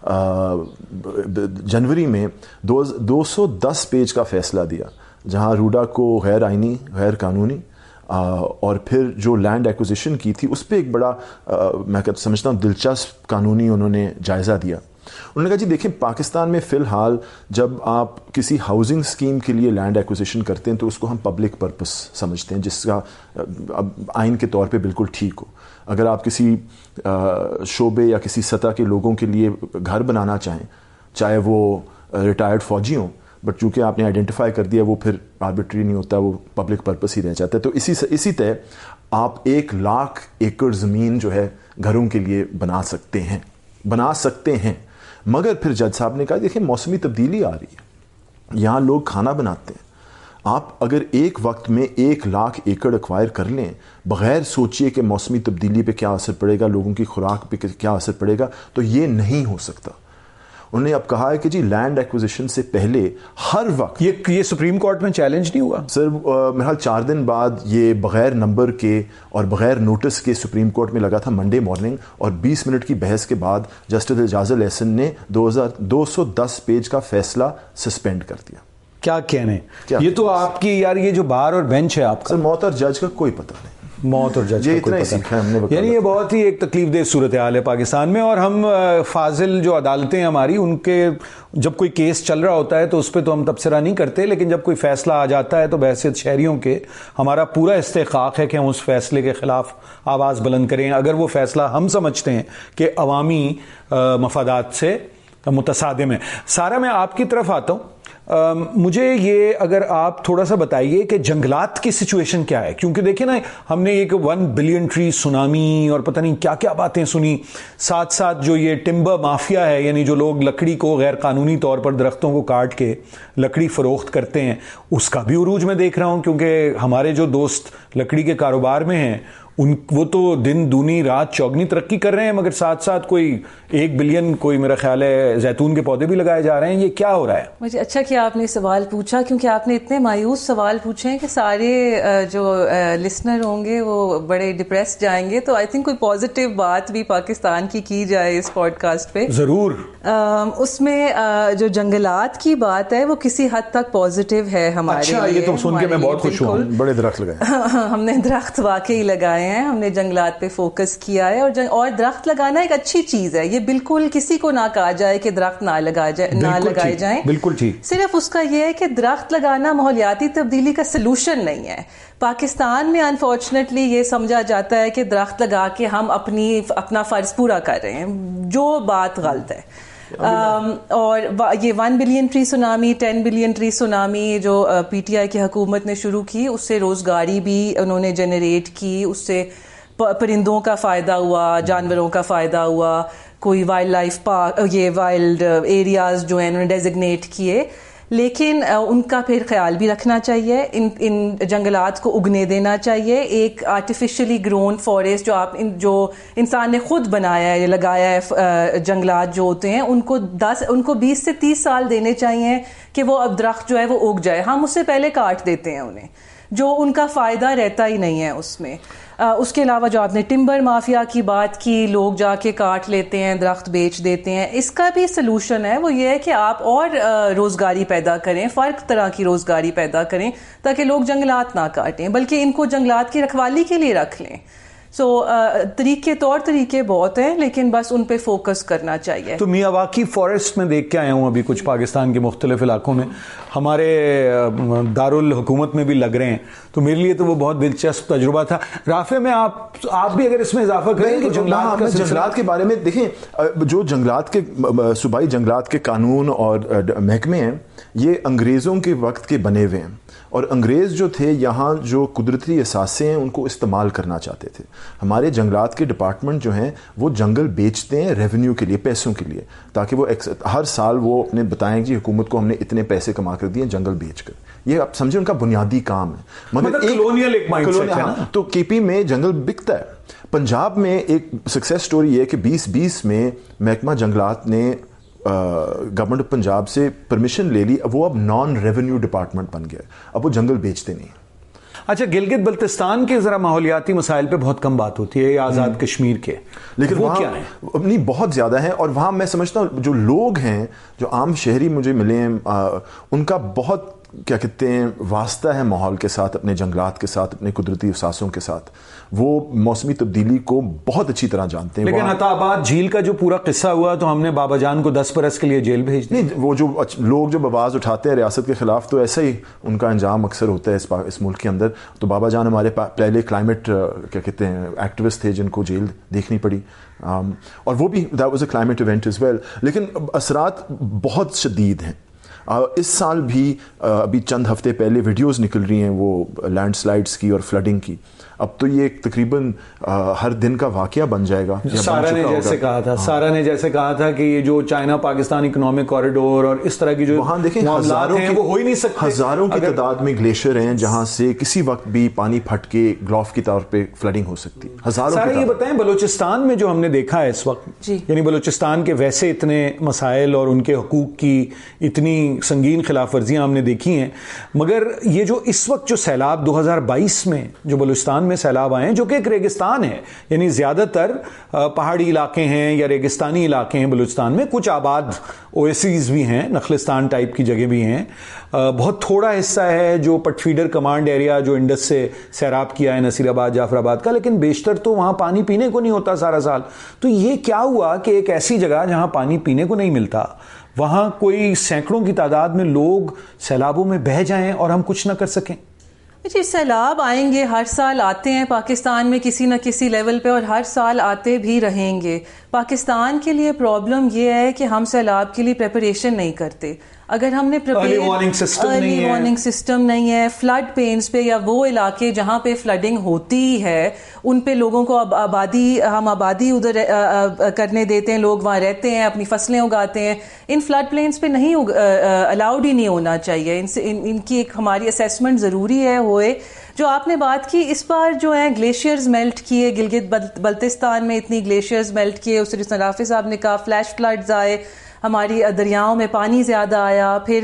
جنوری میں دو دو سو دس پیج کا فیصلہ دیا جہاں روڈا کو غیر آئینی غیر قانونی اور پھر جو لینڈ ایکوزیشن کی تھی اس پہ ایک بڑا میں سمجھتا ہوں دلچسپ قانونی انہوں نے جائزہ دیا. انہوں نے کہا جی دیکھیں پاکستان میں فی الحال جب آپ کسی ہاؤسنگ اسکیم کے لیے لینڈ ایکوزیشن کرتے ہیں تو اس کو ہم پبلک پرپس سمجھتے ہیں جس کا آئین کے طور پہ بالکل ٹھیک ہو. اگر آپ کسی شعبے یا کسی سطح کے لوگوں کے لیے گھر بنانا چاہیں چاہے وہ ریٹائرڈ فوجی ہوں بٹ چونکہ آپ نے آئیڈینٹیفائی کر دیا وہ پھر آربیٹری نہیں ہوتا, وہ پبلک پرپس ہی رہ جاتا ہے. تو اسی اسی طرح آپ ایک لاکھ ایکڑ زمین جو ہے گھروں کے لیے بنا سکتے ہیں بنا سکتے ہیں مگر پھر جج صاحب نے کہا دیکھیں موسمی تبدیلی آ رہی ہے, یہاں لوگ کھانا بناتے ہیں, آپ اگر ایک وقت میں ایک لاکھ ایکڑ ایکوائر کر لیں بغیر سوچیے کہ موسمی تبدیلی پہ کیا اثر پڑے گا, لوگوں کی خوراک پہ کیا اثر پڑے گا, تو یہ نہیں ہو سکتا. انہوں نے اب کہا ہے کہ جی لینڈ ایکوزیشن سے پہلے ہر وقت یہ یہ سپریم کورٹ میں چیلنج نہیں ہوا سر. میرے خیال چار دن بعد یہ بغیر نمبر کے اور بغیر نوٹس کے سپریم کورٹ میں لگا تھا منڈے مارننگ, اور بیس منٹ کی بحث کے بعد جسٹس اعجاز الاحسن نے دو ہزار دو سو دس پیج کا فیصلہ سسپینڈ کر دیا. کیا کہنے, یہ تو آپ کی یار یہ جو بار اور بینچ ہے آپ کا, سر موت اور جج کا کوئی پتہ نہیں, موت اور جج کا کوئی پتہ نہیں. یعنی یہ بہت ہی ایک تکلیف دہ صورتحال ہے پاکستان میں. اور ہم فاضل جو عدالتیں ہماری ان کے جب کوئی کیس چل رہا ہوتا ہے تو اس پہ تو ہم تبصرہ نہیں کرتے, لیکن جب کوئی فیصلہ آ جاتا ہے تو بحیثیت شہریوں کے ہمارا پورا استحقاق ہے کہ ہم اس فیصلے کے خلاف آواز بلند کریں اگر وہ فیصلہ ہم سمجھتے ہیں کہ عوامی مفادات سے متصادم ہے. سارا میں آپ کی طرف آتا ہوں. مجھے یہ اگر آپ تھوڑا سا بتائیے کہ جنگلات کی سچویشن کیا ہے, کیونکہ دیکھیں نا ہم نے ایک ون بلین ٹری سونامی اور پتہ نہیں کیا کیا باتیں سنی, ساتھ ساتھ جو یہ ٹمبر مافیا ہے, یعنی جو لوگ لکڑی کو غیر قانونی طور پر درختوں کو کاٹ کے لکڑی فروخت کرتے ہیں, اس کا بھی عروج میں دیکھ رہا ہوں, کیونکہ ہمارے جو دوست لکڑی کے کاروبار میں ہیں ان وہ تو دن دونی رات چوگنی ترقی کر رہے ہیں, مگر ساتھ ساتھ کوئی ایک بلین کوئی میرا خیال ہے زیتون کے پودے بھی لگائے جا رہے ہیں. یہ کیا ہو رہا ہے؟ مجھے اچھا کہ آپ نے سوال پوچھا, کیونکہ آپ نے اتنے مایوس سوال پوچھے ہیں کہ سارے جو لسنر ہوں گے وہ بڑے ڈپریس جائیں گے. تو آئی تھنک کوئی پازیٹیو بات بھی پاکستان کی کی جائے اس پوڈ کاسٹ پہ. ضرور. اس میں جو جنگلات کی بات ہے وہ کسی حد تک پازیٹیو ہے ہمارے اچھا, یہ تو سن کے میں بہت خوش ہوں. بڑے درخت لگائے ہم نے, درخت واقعی لگائے ہیں, ہم نے جنگلات پہ فوکس کیا ہے. اور جنگ اور درخت لگانا ایک اچھی چیز ہے, یہ بالکل کسی کو نہ کہا جائے کہ درخت نہ لگا جائے نہ لگائے جائیں. بالکل ٹھیک. صرف اس کا یہ ہے کہ درخت لگانا ماحولیاتی تبدیلی کا سلوشن نہیں ہے. پاکستان میں انفارچونیٹلی یہ سمجھا جاتا ہے کہ درخت لگا کے ہم اپنی اپنا فرض پورا کر رہے ہیں, جو بات غلط ہے. اور یہ one billion tree tsunami, ten billion tree tsunami جو پی ٹی آئی کی حکومت نے شروع کی, اس سے روزگاری بھی انہوں نے جنریٹ کی, اس سے پرندوں کا فائدہ ہوا, جانوروں کا فائدہ ہوا, کوئی وائلڈ لائف پارک, یہ وائلڈ ایریاز جو ہیں انہوں نے ڈیزگنیٹ کیے. لیکن ان کا پھر خیال بھی رکھنا چاہیے, ان ان جنگلات کو اگنے دینا چاہیے. ایک آرٹیفیشلی گرون فارسٹ جو آپ جو انسان نے خود بنایا ہے, لگایا ہے, جنگلات جو ہوتے ہیں ان کو دس ان کو بیس سے تیس سال دینے چاہیے کہ وہ اب درخت جو ہے وہ اگ جائے. ہم اس سے پہلے کاٹ دیتے ہیں انہیں, جو ان کا فائدہ رہتا ہی نہیں ہے اس میں. اس کے علاوہ جو آپ نے ٹمبر مافیا کی بات کی, لوگ جا کے کاٹ لیتے ہیں, درخت بیچ دیتے ہیں, اس کا بھی سلوشن ہے. وہ یہ ہے کہ آپ اور روزگاری پیدا کریں, فرق طرح کی روزگاری پیدا کریں, تاکہ لوگ جنگلات نہ کاٹیں بلکہ ان کو جنگلات کی رکھوالی کے لیے رکھ لیں. سو طریقے طور طریقے بہت ہیں, لیکن بس ان پہ فوکس کرنا چاہیے. تو میاواکی فارسٹ میں دیکھ کے آیا ہوں ابھی کچھ پاکستان کے مختلف علاقوں میں, ہمارے دارالحکومت میں بھی لگ رہے ہیں, تو میرے لیے تو وہ بہت دلچسپ تجربہ تھا. رافع میں آپ آپ بھی اگر اس میں اضافہ کریں کہ جنگلات جنگلات کے بارے میں دیکھیں, جو جنگلات کے صوبائی جنگلات کے قانون اور محکمے ہیں یہ انگریزوں کے وقت کے بنے ہوئے ہیں, اور انگریز جو تھے یہاں جو قدرتی اثاثے ہیں ان کو استعمال کرنا چاہتے تھے. ہمارے جنگلات کے ڈپارٹمنٹ جو ہیں وہ جنگل بیچتے ہیں ریونیو کے لیے, پیسوں کے لیے, تاکہ وہ ہر سال وہ اپنے بتائیں کہ حکومت کو ہم نے اتنے پیسے کما کر دیے جنگل بیچ کر. یہ آپ سمجھیں ان کا بنیادی کام ہے. مگر ایک تو کے پی میں جنگل بکتا ہے. پنجاب میں ایک سکسیس سٹوری یہ کہ بیس بیس میں محکمہ جنگلات نے گورنمنٹ آف پنجاب سے پرمیشن لے لی, وہ اب نان ریونیو ڈپارٹمنٹ بن گیا, اب وہ جنگل بیچتے نہیں. اچھا, گلگت بلتستان کے ذرا ماحولیاتی مسائل پہ بہت کم بات ہوتی ہے, آزاد کشمیر کے, لیکن وہ کیا ہے نہیں بہت زیادہ ہیں. اور وہاں میں سمجھتا ہوں جو لوگ ہیں, جو عام شہری مجھے ملے ہیں, ان کا بہت کیا کہتے ہیں واسطہ ہے ماحول کے ساتھ, اپنے جنگلات کے ساتھ, اپنے قدرتی اثاثوں کے ساتھ. وہ موسمی تبدیلی کو بہت اچھی طرح جانتے ہیں. لیکن عطا آباد جھیل کا جو پورا قصہ ہوا تو ہم نے بابا جان کو دس برس کے لیے جیل بھیج دی. نہیں, وہ جو لوگ جب آواز اٹھاتے ہیں ریاست کے خلاف تو ایسا ہی ان کا انجام اکثر ہوتا ہے اس ملک کے اندر. تو بابا جان ہمارے پہلے کلائمیٹ کیا کہتے ہیں ایکٹیوسٹ تھے جن کو جیل دیکھنی پڑی, اور وہ بھی that was a climate event as well. لیکن اثرات بہت شدید ہیں. اس سال بھی ابھی چند ہفتے پہلے ویڈیوز نکل رہی ہیں وہ لینڈ سلائڈز کی اور فلڈنگ کی. اب تو یہ تقریباً ہر دن کا واقعہ بن جائے گا. سارا نے جیسے کہا تھا سارا نے جیسے کہا تھا کہ یہ جو چائنا پاکستان اکنامک کوریڈور اور اس طرح کی جو وہاں دیکھیں ہزاروں ہیں وہ ہو ہی نہیں سکتے. ہزاروں کی تعداد میں گلیشیئر ہیں جہاں سے کسی وقت بھی پانی پھٹ کے گلوف کی طور پہ فلڈنگ ہو سکتی ہے. ہزاروں. سارا یہ بتائیں بلوچستان میں جو ہم نے دیکھا ہے اس وقت, یعنی بلوچستان کے ویسے اتنے مسائل اور ان کے حقوق کی اتنی سنگین خلاف ورزیاں ہم نے دیکھی ہیں, مگر یہ جو اس وقت جو سیلاب دو ہزار بائیس میں جو بلوچستان میں سیلاب آئے ہیں, جو کہ ایک ریگستان ہے, یعنی زیادہ تر پہاڑی علاقے ہیں یا ریگستانی علاقے ہیں بلوچستان میں, کچھ آباد اویسیز بھی ہیں, نخلستان ٹائپ کی جگہ بھی ہیں, بہت تھوڑا حصہ ہے جو پٹ فیڈر کمانڈ ایریا جو انڈس سے سیراب کیا ہے نصیر آباد جعفر آباد کا, لیکن بیشتر تو وہاں پانی پینے کو نہیں ہوتا سارا سال. تو یہ کیا ہوا کہ ایک ایسی جگہ جہاں پانی پینے کو نہیں ملتا وہاں کوئی سینکڑوں کی تعداد میں لوگ سیلابوں میں بہہ جائیں اور ہم کچھ نہ کر سکیں. جی سیلاب آئیں گے، ہر سال آتے ہیں پاکستان میں کسی نہ کسی لیول پہ، اور ہر سال آتے بھی رہیں گے. پاکستان کے لیے پرابلم یہ ہے کہ ہم سیلاب کے لیے پریپریشن نہیں کرتے. اگر ہم نے early warning system early warning system نہیں ہے، فلڈ پینس پہ یا وہ علاقے جہاں پہ فلڈنگ ہوتی ہے ان پہ لوگوں کو آبادی ہم آبادی ادھر کرنے دیتے ہیں، لوگ وہاں رہتے ہیں، اپنی فصلیں اگاتے ہیں. ان فلڈ پلینس پہ نہیں الاؤڈ ہی نہیں ہونا چاہیے. ان سے ان کی ایک ہماری اسیسمنٹ ضروری ہے ہوئے. جو آپ نے بات کی اس بار جو ہے گلیشیئرز میلٹ کیے، گلگت بلتستان میں اتنی گلیشیئرز میلٹ کیے، اس سے رافع صاحب نے کہا فلیش فلڈز آئے، ہماری دریاؤں میں پانی زیادہ آیا، پھر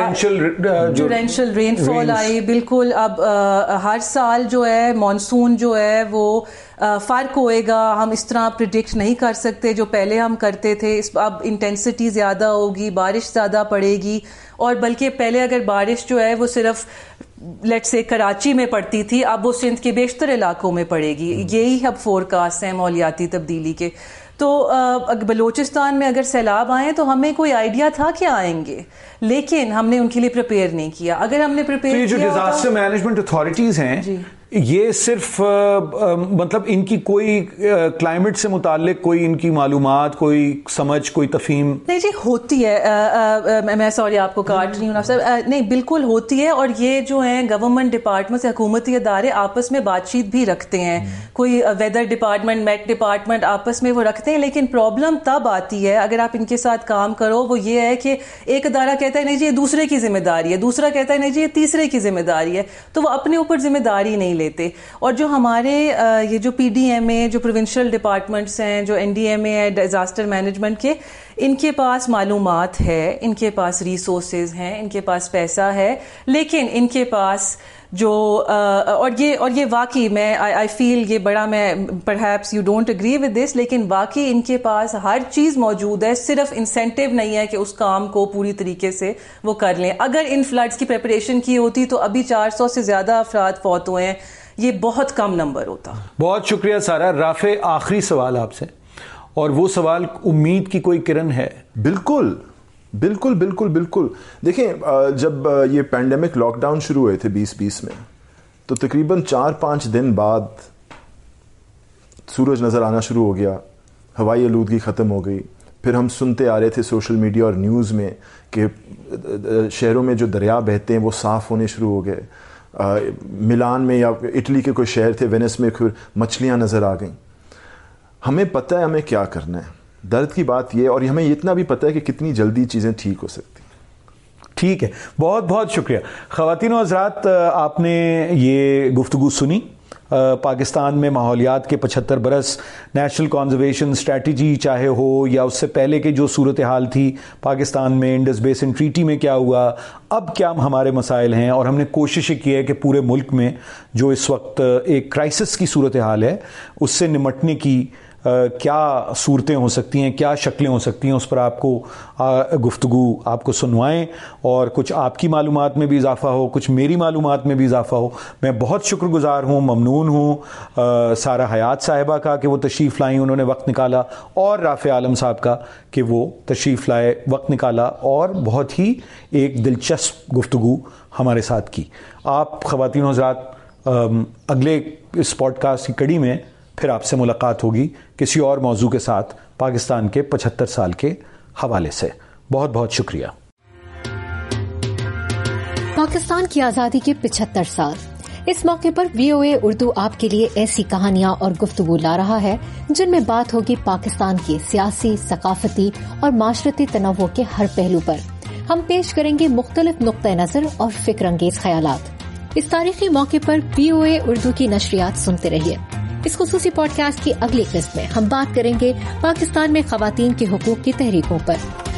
ٹورینشل رین فال آئی. بالکل اب ہر سال جو ہے مانسون جو ہے وہ فرق ہوئے گا. ہم اس طرح پریڈکٹ نہیں کر سکتے جو پہلے ہم کرتے تھے. اس اب انٹینسٹی زیادہ ہوگی، بارش زیادہ پڑے گی، اور بلکہ پہلے اگر بارش جو ہے وہ صرف لیٹ سے کراچی میں پڑتی تھی، اب وہ سندھ کے بیشتر علاقوں میں پڑے گی. یہی اب فورکاسٹ ہیں ماحولیاتی تبدیلی کے. تو بلوچستان میں اگر سیلاب آئیں تو ہمیں کوئی آئیڈیا تھا کہ آئیں گے، لیکن ہم نے ان کے لیے پریپیئر نہیں کیا. اگر ہم نے پریپیئر کیا، جو ڈیزاسٹر مینجمنٹ اتھارٹیز ہیں یہ صرف مطلب ان کی کوئی کلائمیٹ سے متعلق کوئی ان کی معلومات، کوئی سمجھ، کوئی تفہیم نہیں جی ہوتی ہے. میں سوری آپ کو کاٹ رہی ہوں نا سر، نہیں بالکل ہوتی ہے. اور یہ جو ہیں گورنمنٹ ڈپارٹمنٹ سے حکومتی ادارے آپس میں بات چیت بھی رکھتے ہیں. کوئی ویدر ڈپارٹمنٹ، میٹ ڈپارٹمنٹ آپس میں وہ رکھتے ہیں. لیکن پرابلم تب آتی ہے اگر آپ ان کے ساتھ کام کرو، وہ یہ ہے کہ ایک ادارہ کہتا ہے نہیں جی یہ دوسرے کی ذمہ داری ہے، دوسرا کہتا ہے نہیں جی یہ تیسرے کی ذمہ داری ہے، تو وہ اپنے اوپر ذمہ داری نہیں لیتے. اور جو ہمارے یہ جو پی ڈی ایم اے، جو پروونشل ڈپارٹمنٹس ہیں، جو این ڈی ایم اے ہے ڈیزاسٹر مینجمنٹ کے، ان کے پاس معلومات ہے، ان کے پاس ریسورسز ہیں، ان کے پاس پیسہ ہے، لیکن ان کے پاس جو اور یہ اور یہ واقعی میں آئی فیل یہ بڑا میں perhaps you don't agree with this, لیکن واقعی ان کے پاس ہر چیز موجود ہے، صرف انسینٹیو نہیں ہے کہ اس کام کو پوری طریقے سے وہ کر لیں. اگر ان فلڈز کی پریپریشن کی ہوتی تو ابھی چار سو سے زیادہ افراد فوت ہوئے ہیں، یہ بہت کم نمبر ہوتا. بہت شکریہ سارا. رافع آخری سوال آپ سے، اور وہ سوال امید کی کوئی کرن ہے؟ بالکل بالکل بالکل بالکل. دیکھیں جب یہ پینڈیمک لاک ڈاؤن شروع ہوئے تھے بیس بیس میں، تو تقریباً چار پانچ دن بعد سورج نظر آنا شروع ہو گیا، ہوائی آلودگی ختم ہو گئی. پھر ہم سنتے آ رہے تھے سوشل میڈیا اور نیوز میں کہ شہروں میں جو دریا بہتے ہیں وہ صاف ہونے شروع ہو گئے. ملان میں یا اٹلی کے کوئی شہر تھے وینس میں پھر مچھلیاں نظر آ گئیں. ہمیں پتہ ہے ہمیں کیا کرنا ہے. درد کی بات یہ، اور ہمیں اتنا بھی پتہ ہے کہ کتنی جلدی چیزیں ٹھیک ہو سکتی. ٹھیک ہے، بہت بہت شکریہ. خواتین و حضرات، آپ نے یہ گفتگو سنی. پاکستان میں ماحولیات کے پچہتر برس، نیشنل کنزرویشن اسٹریٹجی چاہے ہو یا اس سے پہلے کے جو صورتحال تھی پاکستان میں، انڈس بیسن ٹریٹی میں کیا ہوا، اب کیا ہمارے مسائل ہیں، اور ہم نے کوشش کی ہے کہ پورے ملک میں جو اس وقت ایک کرائسس کی صورتحال ہے اس سے نمٹنے کی کیا صورتیں ہو سکتی ہیں، کیا شکلیں ہو سکتی ہیں، اس پر آپ کو گفتگو آپ کو سنوائیں، اور کچھ آپ کی معلومات میں بھی اضافہ ہو، کچھ میری معلومات میں بھی اضافہ ہو. میں بہت شکر گزار ہوں، ممنون ہوں سارہ حیات صاحبہ کا کہ وہ تشریف لائیں، انہوں نے وقت نکالا، اور رافع عالم صاحب کا کہ وہ تشریف لائے، وقت نکالا، اور بہت ہی ایک دلچسپ گفتگو ہمارے ساتھ کی. آپ خواتین و حضرات، اگلے اس پوڈ کاسٹ کی کڑی میں پھر آپ سے ملاقات ہوگی کسی اور موضوع کے ساتھ پاکستان کے پچہتر سال کے حوالے سے. بہت بہت شکریہ. پاکستان کی آزادی کے پچہتر سال، اس موقع پر وی او اے اردو آپ کے لیے ایسی کہانیاں اور گفتگو لا رہا ہے جن میں بات ہوگی پاکستان کے سیاسی، ثقافتی اور معاشرتی تنوع کے ہر پہلو پر. ہم پیش کریں گے مختلف نقطۂ نظر اور فکر انگیز خیالات. اس تاریخی موقع پر وی او اے اردو کی نشریات سنتے رہیے. اس خصوصی پوڈ کاسٹ کی اگلی قسط میں ہم بات کریں گے پاکستان میں خواتین کے حقوق کی تحریکوں پر.